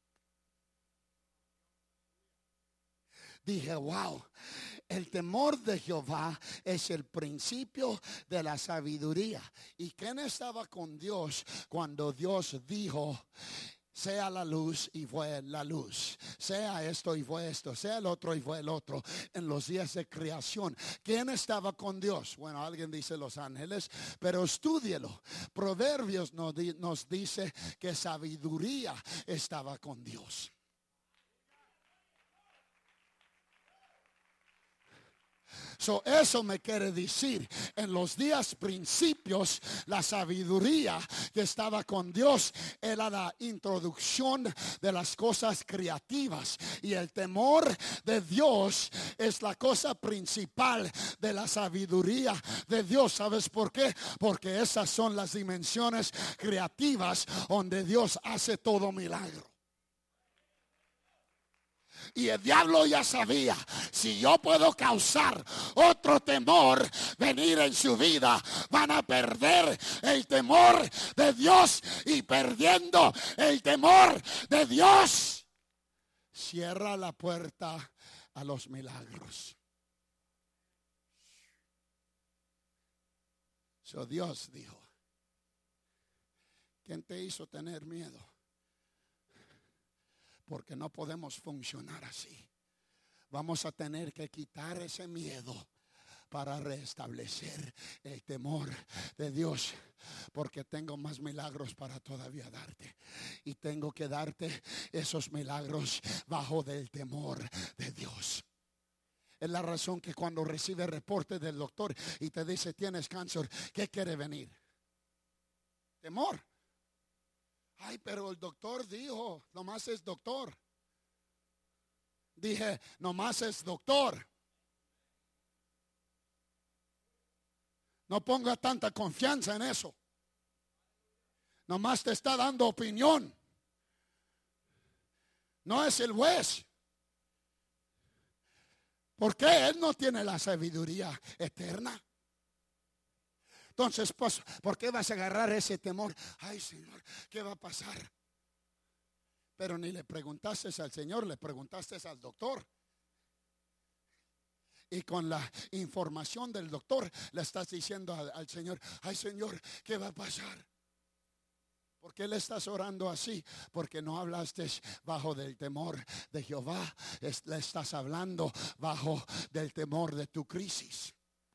Dije, wow, el temor de Jehová es el principio de la sabiduría. ¿Y quién estaba con Dios cuando Dios dijo, Sea la luz y fue la luz. Sea esto y fue esto. Sea el otro y fue el otro. En los días de creación, ¿quién estaba con Dios? Bueno, alguien dice los ángeles, pero estúdielo. Proverbios nos dice que sabiduría estaba con Dios. So, eso me quiere decir, en los días principios, la sabiduría que estaba con Dios era la introducción de las cosas creativas, y el temor de Dios es la cosa principal de la sabiduría de Dios. ¿Sabes por qué? Porque esas son las dimensiones creativas donde Dios hace todo milagro. Y el diablo ya sabía, si yo puedo causar otro temor venir en su vida, van a perder el temor de Dios, y perdiendo el temor de Dios, cierra la puerta a los milagros. So Dios dijo, ¿quién te hizo tener miedo? Porque no podemos funcionar así. Vamos a tener que quitar ese miedo para restablecer el temor de Dios. Porque tengo más milagros para todavía darte. Y tengo que darte esos milagros bajo del temor de Dios. Es la razón que cuando recibe reporte del doctor y te dice tienes cáncer, ¿qué quiere venir? Temor. Ay, pero el doctor dijo, nomás es doctor. Dije, nomás es doctor. No ponga tanta confianza en eso. Nomás te está dando opinión. No es el juez. ¿Por qué? Él no tiene la sabiduría eterna. Entonces, pues, ¿por qué vas a agarrar ese temor? Ay, Señor, ¿qué va a pasar? Pero ni le preguntaste al Señor, le preguntaste al doctor. Y con la información del doctor le estás diciendo al, al Señor, ay, Señor, ¿qué va a pasar? ¿Por qué le estás orando así? Porque no hablaste bajo del temor de Jehová. Es, le estás hablando bajo del temor de tu crisis.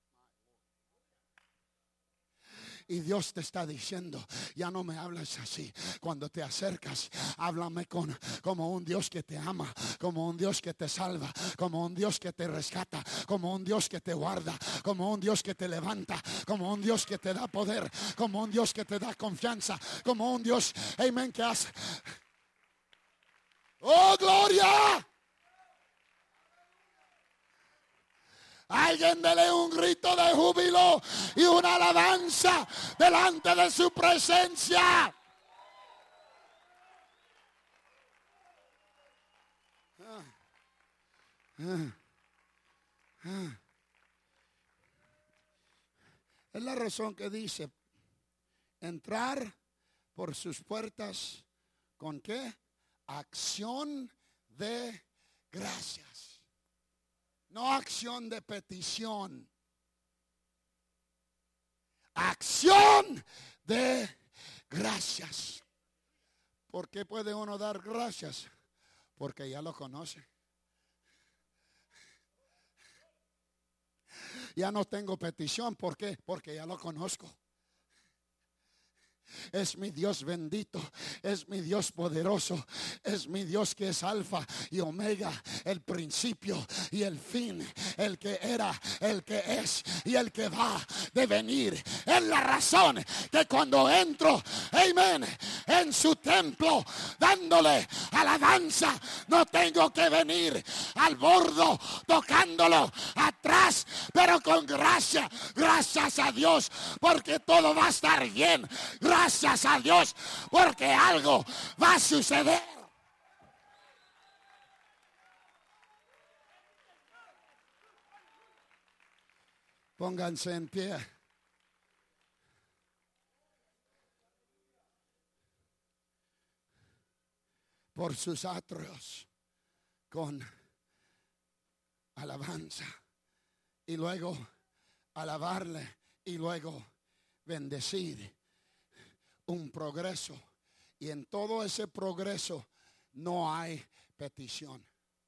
Y Dios te está diciendo, ya no me hables así. Cuando te acercas, háblame con, como un Dios que te ama, como un Dios que te salva, como un Dios que te rescata, como un Dios que te guarda, como un Dios que te levanta, como un Dios que te da poder, como un Dios que te da confianza, como un Dios, amén, que hace. ¡Oh, gloria! Alguien dele un grito de júbilo y una alabanza delante de su presencia. Ah, ah, ah. Es la razón que dice entrar por sus puertas con qué? Acción de gracias. No acción de petición. Acción de gracias. ¿Por qué puede uno dar gracias? Porque ya lo conoce. Ya no tengo petición. ¿Por qué? Porque ya lo conozco. Es mi Dios bendito, es mi Dios poderoso, es mi Dios que es alfa y omega, el principio y el fin, el que era, el que es y el que va de venir. Es la razón que cuando entro, amén, en su templo dándole alabanza, no tengo que venir al bordo tocándolo atrás, pero con gracia, gracias a Dios, porque todo va a estar bien. Gracias a Dios, porque algo va a suceder. Pónganse en pie. Por sus atrios con alabanza y luego alabarle y luego bendecir. Un progreso Y en todo ese progreso no hay petición.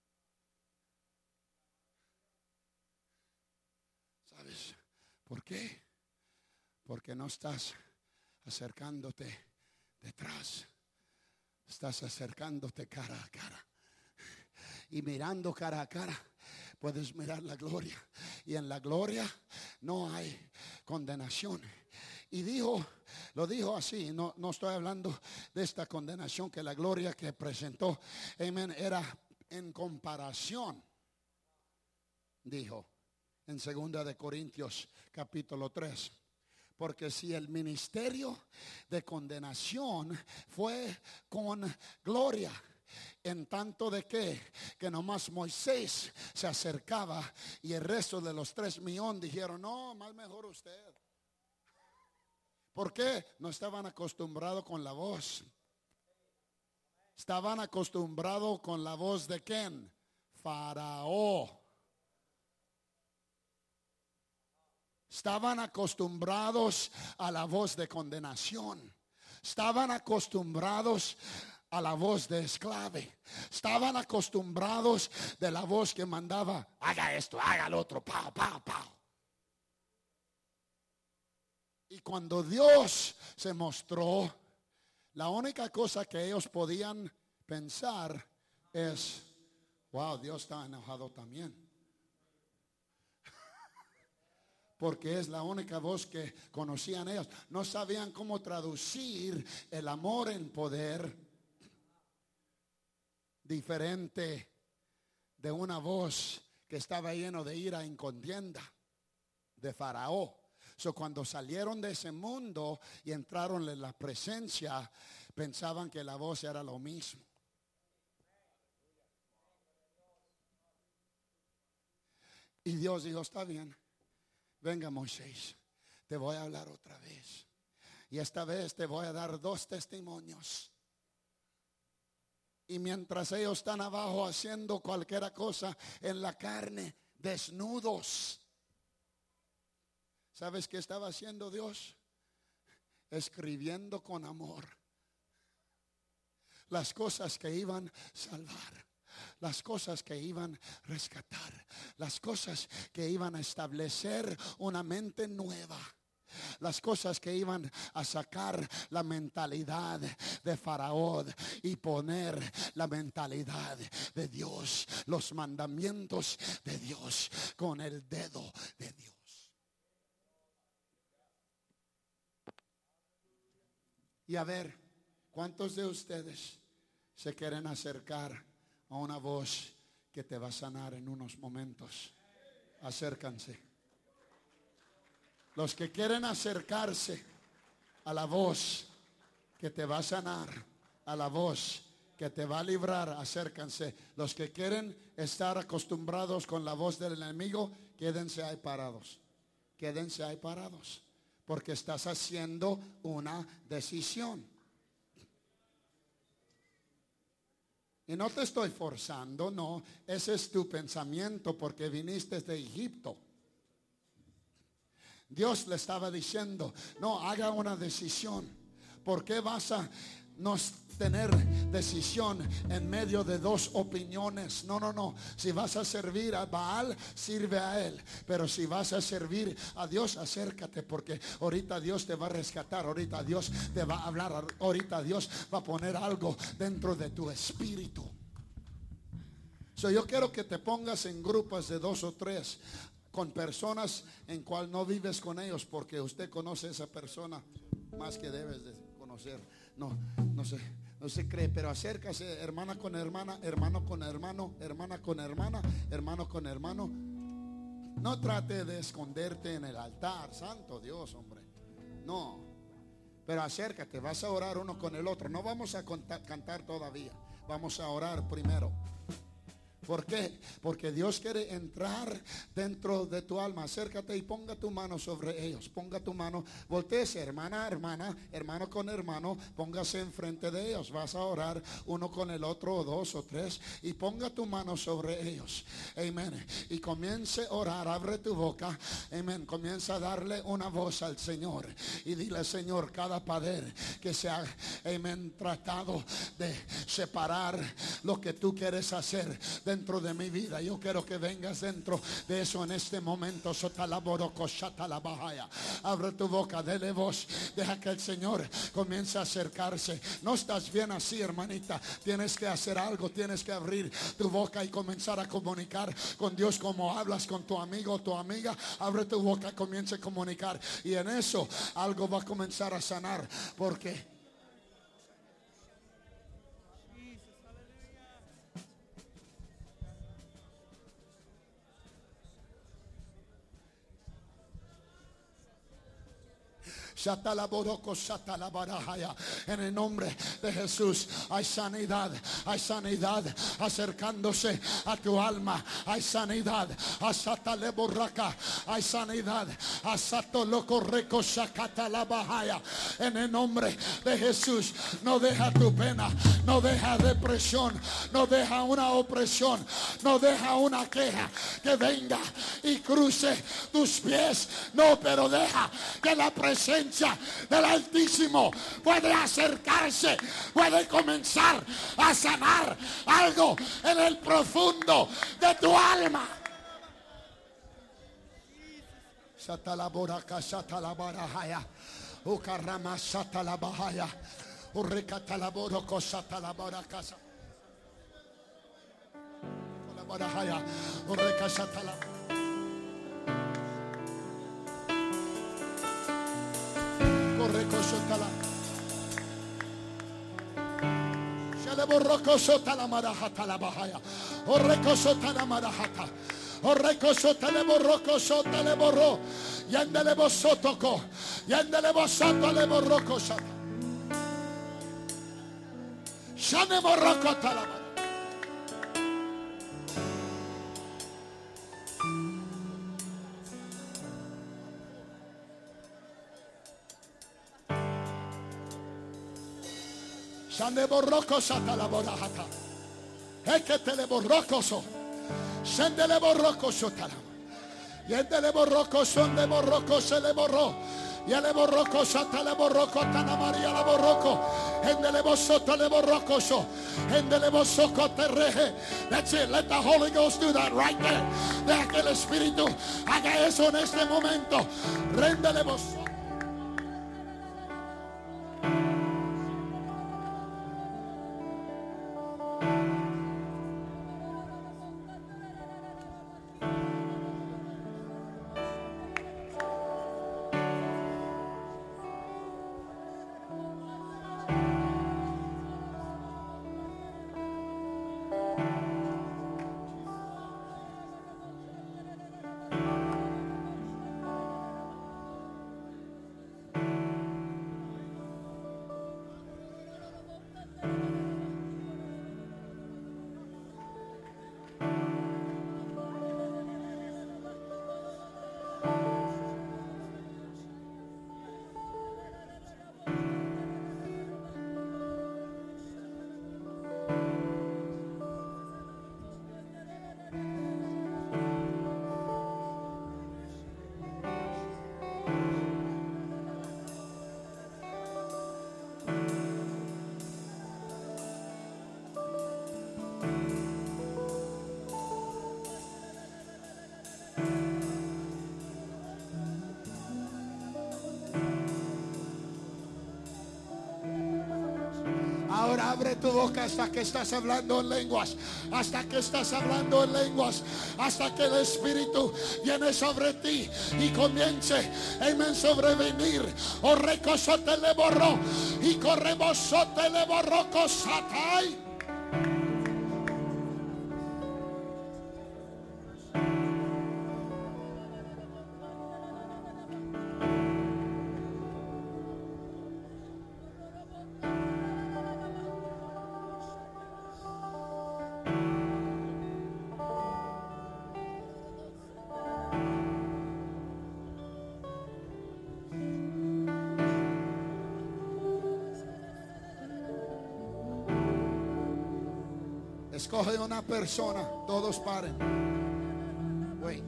¿Sabes por qué? Porque no estás acercándote detrás. Estás acercándote cara a cara. Y mirando cara a cara, puedes mirar la gloria. Y en la gloria no hay condenación. Y dijo, lo dijo así, no, no estoy hablando de esta condenación, que la gloria que presentó, amén, era en comparación, dijo en segunda de Corintios capítulo tres. Porque si el ministerio de condenación fue con gloria, en tanto de que, que nomás Moisés se acercaba y el resto de los tres millones dijeron, no, más mejor usted. ¿Por qué? No estaban acostumbrados con la voz. Estaban acostumbrados con la voz de ¿quién? Faraón. Estaban acostumbrados a la voz de condenación. Estaban acostumbrados a la voz de esclave. Estaban acostumbrados de la voz que mandaba, haga esto, haga lo otro, pao, pao, pao. Y cuando Dios se mostró, la única cosa que ellos podían pensar es, wow, Dios está enojado también. Porque es la única voz que conocían ellos. No sabían cómo traducir el amor en poder diferente de una voz que estaba lleno de ira en contienda de Faraón. So, cuando salieron de ese mundo y entraron en la presencia, pensaban que la voz era lo mismo. Y Dios dijo, está bien, venga Moisés, te voy a hablar otra vez. Y esta vez te voy a dar dos testimonios. Y mientras ellos están abajo haciendo cualquier cosa en la carne, desnudos, ¿sabes qué estaba haciendo Dios? Escribiendo con amor las cosas que iban a salvar, las cosas que iban a rescatar, las cosas que iban a establecer una mente nueva, las cosas que iban a sacar la mentalidad de Faraón y poner la mentalidad de Dios, los mandamientos de Dios con el dedo de Dios. Y a ver, ¿cuántos de ustedes se quieren acercar a una voz que te va a sanar en unos momentos? Acércanse. Los que quieren acercarse a la voz que te va a sanar, a la voz que te va a librar, acércanse. Los que quieren estar acostumbrados con la voz del enemigo, quédense ahí parados. Quédense ahí parados. Porque estás haciendo una decisión. Y no te estoy forzando, no. Ese es tu pensamiento porque viniste de Egipto. Dios le estaba diciendo, no, haga una decisión. ¿Por qué vas a no tener decisión en medio de dos opiniones? No, no, no. Si vas a servir a Baal, sirve a él. Pero si vas a servir a Dios, acércate, porque ahorita Dios te va a rescatar. Ahorita Dios te va a hablar. Ahorita Dios va a poner algo dentro de tu espíritu. So, yo quiero que te pongas en grupos de dos o tres, con personas en cual no vives con ellos, porque usted conoce a esa persona más que debes de conocer. No, no sé, no se cree, pero acércase, hermana con hermana, hermano con hermano, hermana con hermana, hermano con hermano. No trate de esconderte en el altar, santo Dios, hombre. No, pero acércate, vas a orar uno con el otro. No vamos a cantar todavía, vamos a orar primero. ¿Por qué? Porque Dios quiere entrar dentro de tu alma. Acércate y ponga tu mano sobre ellos. Ponga tu mano, voltéese, hermana, hermana, hermano con hermano, póngase enfrente de ellos. Vas a orar uno con el otro, o dos o tres, y ponga tu mano sobre ellos. Amén. Y comience a orar, abre tu boca. Amén. Comienza a darle una voz al Señor. Y dile, Señor, cada poder que se ha, amén, tratado de separar lo que tú quieres hacer dentro de mi vida, yo quiero que vengas dentro de eso en este momento. Abre tu boca, dele voz, deja que el Señor comience a acercarse. No estás bien así, hermanita, tienes que hacer algo, tienes que abrir tu boca y comenzar a comunicar con Dios como hablas con tu amigo o tu amiga. Abre tu boca, comienza a comunicar, y en eso algo va a comenzar a sanar, porque en el nombre de Jesús hay sanidad, hay sanidad acercándose a tu alma, hay sanidad, asátale borraca, hay sanidad, asato loco reco sacata la bahaya. En el nombre de Jesús, no deja tu pena, no deja depresión, no deja una opresión, no deja una queja que venga y cruce tus pies, no, pero deja que la presencia del Altísimo puede acercarse, puede comenzar a sanar algo en el profundo de tu alma. Satalaboraka satalabarahaya, ukarama satalabahaya, urekatalaboro satalaboraka satalabarahaya, urekasatala. Recosotala. Shale borrocosotala marahata la bahaya. O recosotala marahata. O recosotale borrocosotale borro. Yandele bosotoco. Yandele bosotale borrocosata. Shane borrocotala. Shane borrocosa la borajata. Es que te le borrocoso. Sendele borrocoso tala. Yendele borrocoso de borroco se le borró. Ya le borrocosa tala borroco tana María la borroco. Endele bosota le borrocoso. Endele bosoco terreje. That's it. Let the Holy Ghost do that right there. Deja que el Espíritu haga eso en este momento. Réndele bosoco. Ahora abre tu boca hasta que estás hablando en lenguas, hasta que estás hablando en lenguas, hasta que el Espíritu viene sobre ti y comience, amén, sobrevenir. O recosote le borró y correbosote le borró cosatay. Escoge una persona. Todos paren. Wait.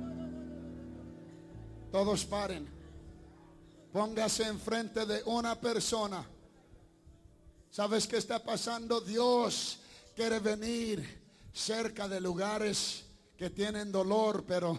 Todos paren. Póngase enfrente de una persona. ¿Sabes qué está pasando? Dios quiere venir cerca de lugares que tienen dolor, pero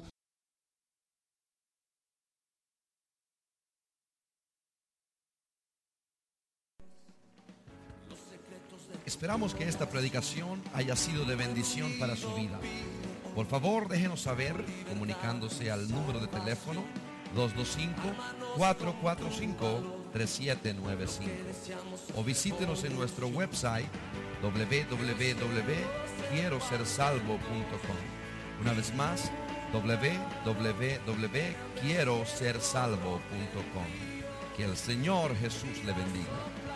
Esperamos que esta predicación haya sido de bendición para su vida. Por favor, déjenos saber comunicándose al número de teléfono dos dos cinco, cuatro cuatro cinco, tres siete nueve cinco o visítenos en nuestro website doble u doble u doble u punto quiero ser salvo punto com. Una vez más, doble u doble u doble u punto quiero ser salvo punto com. Que el Señor Jesús le bendiga.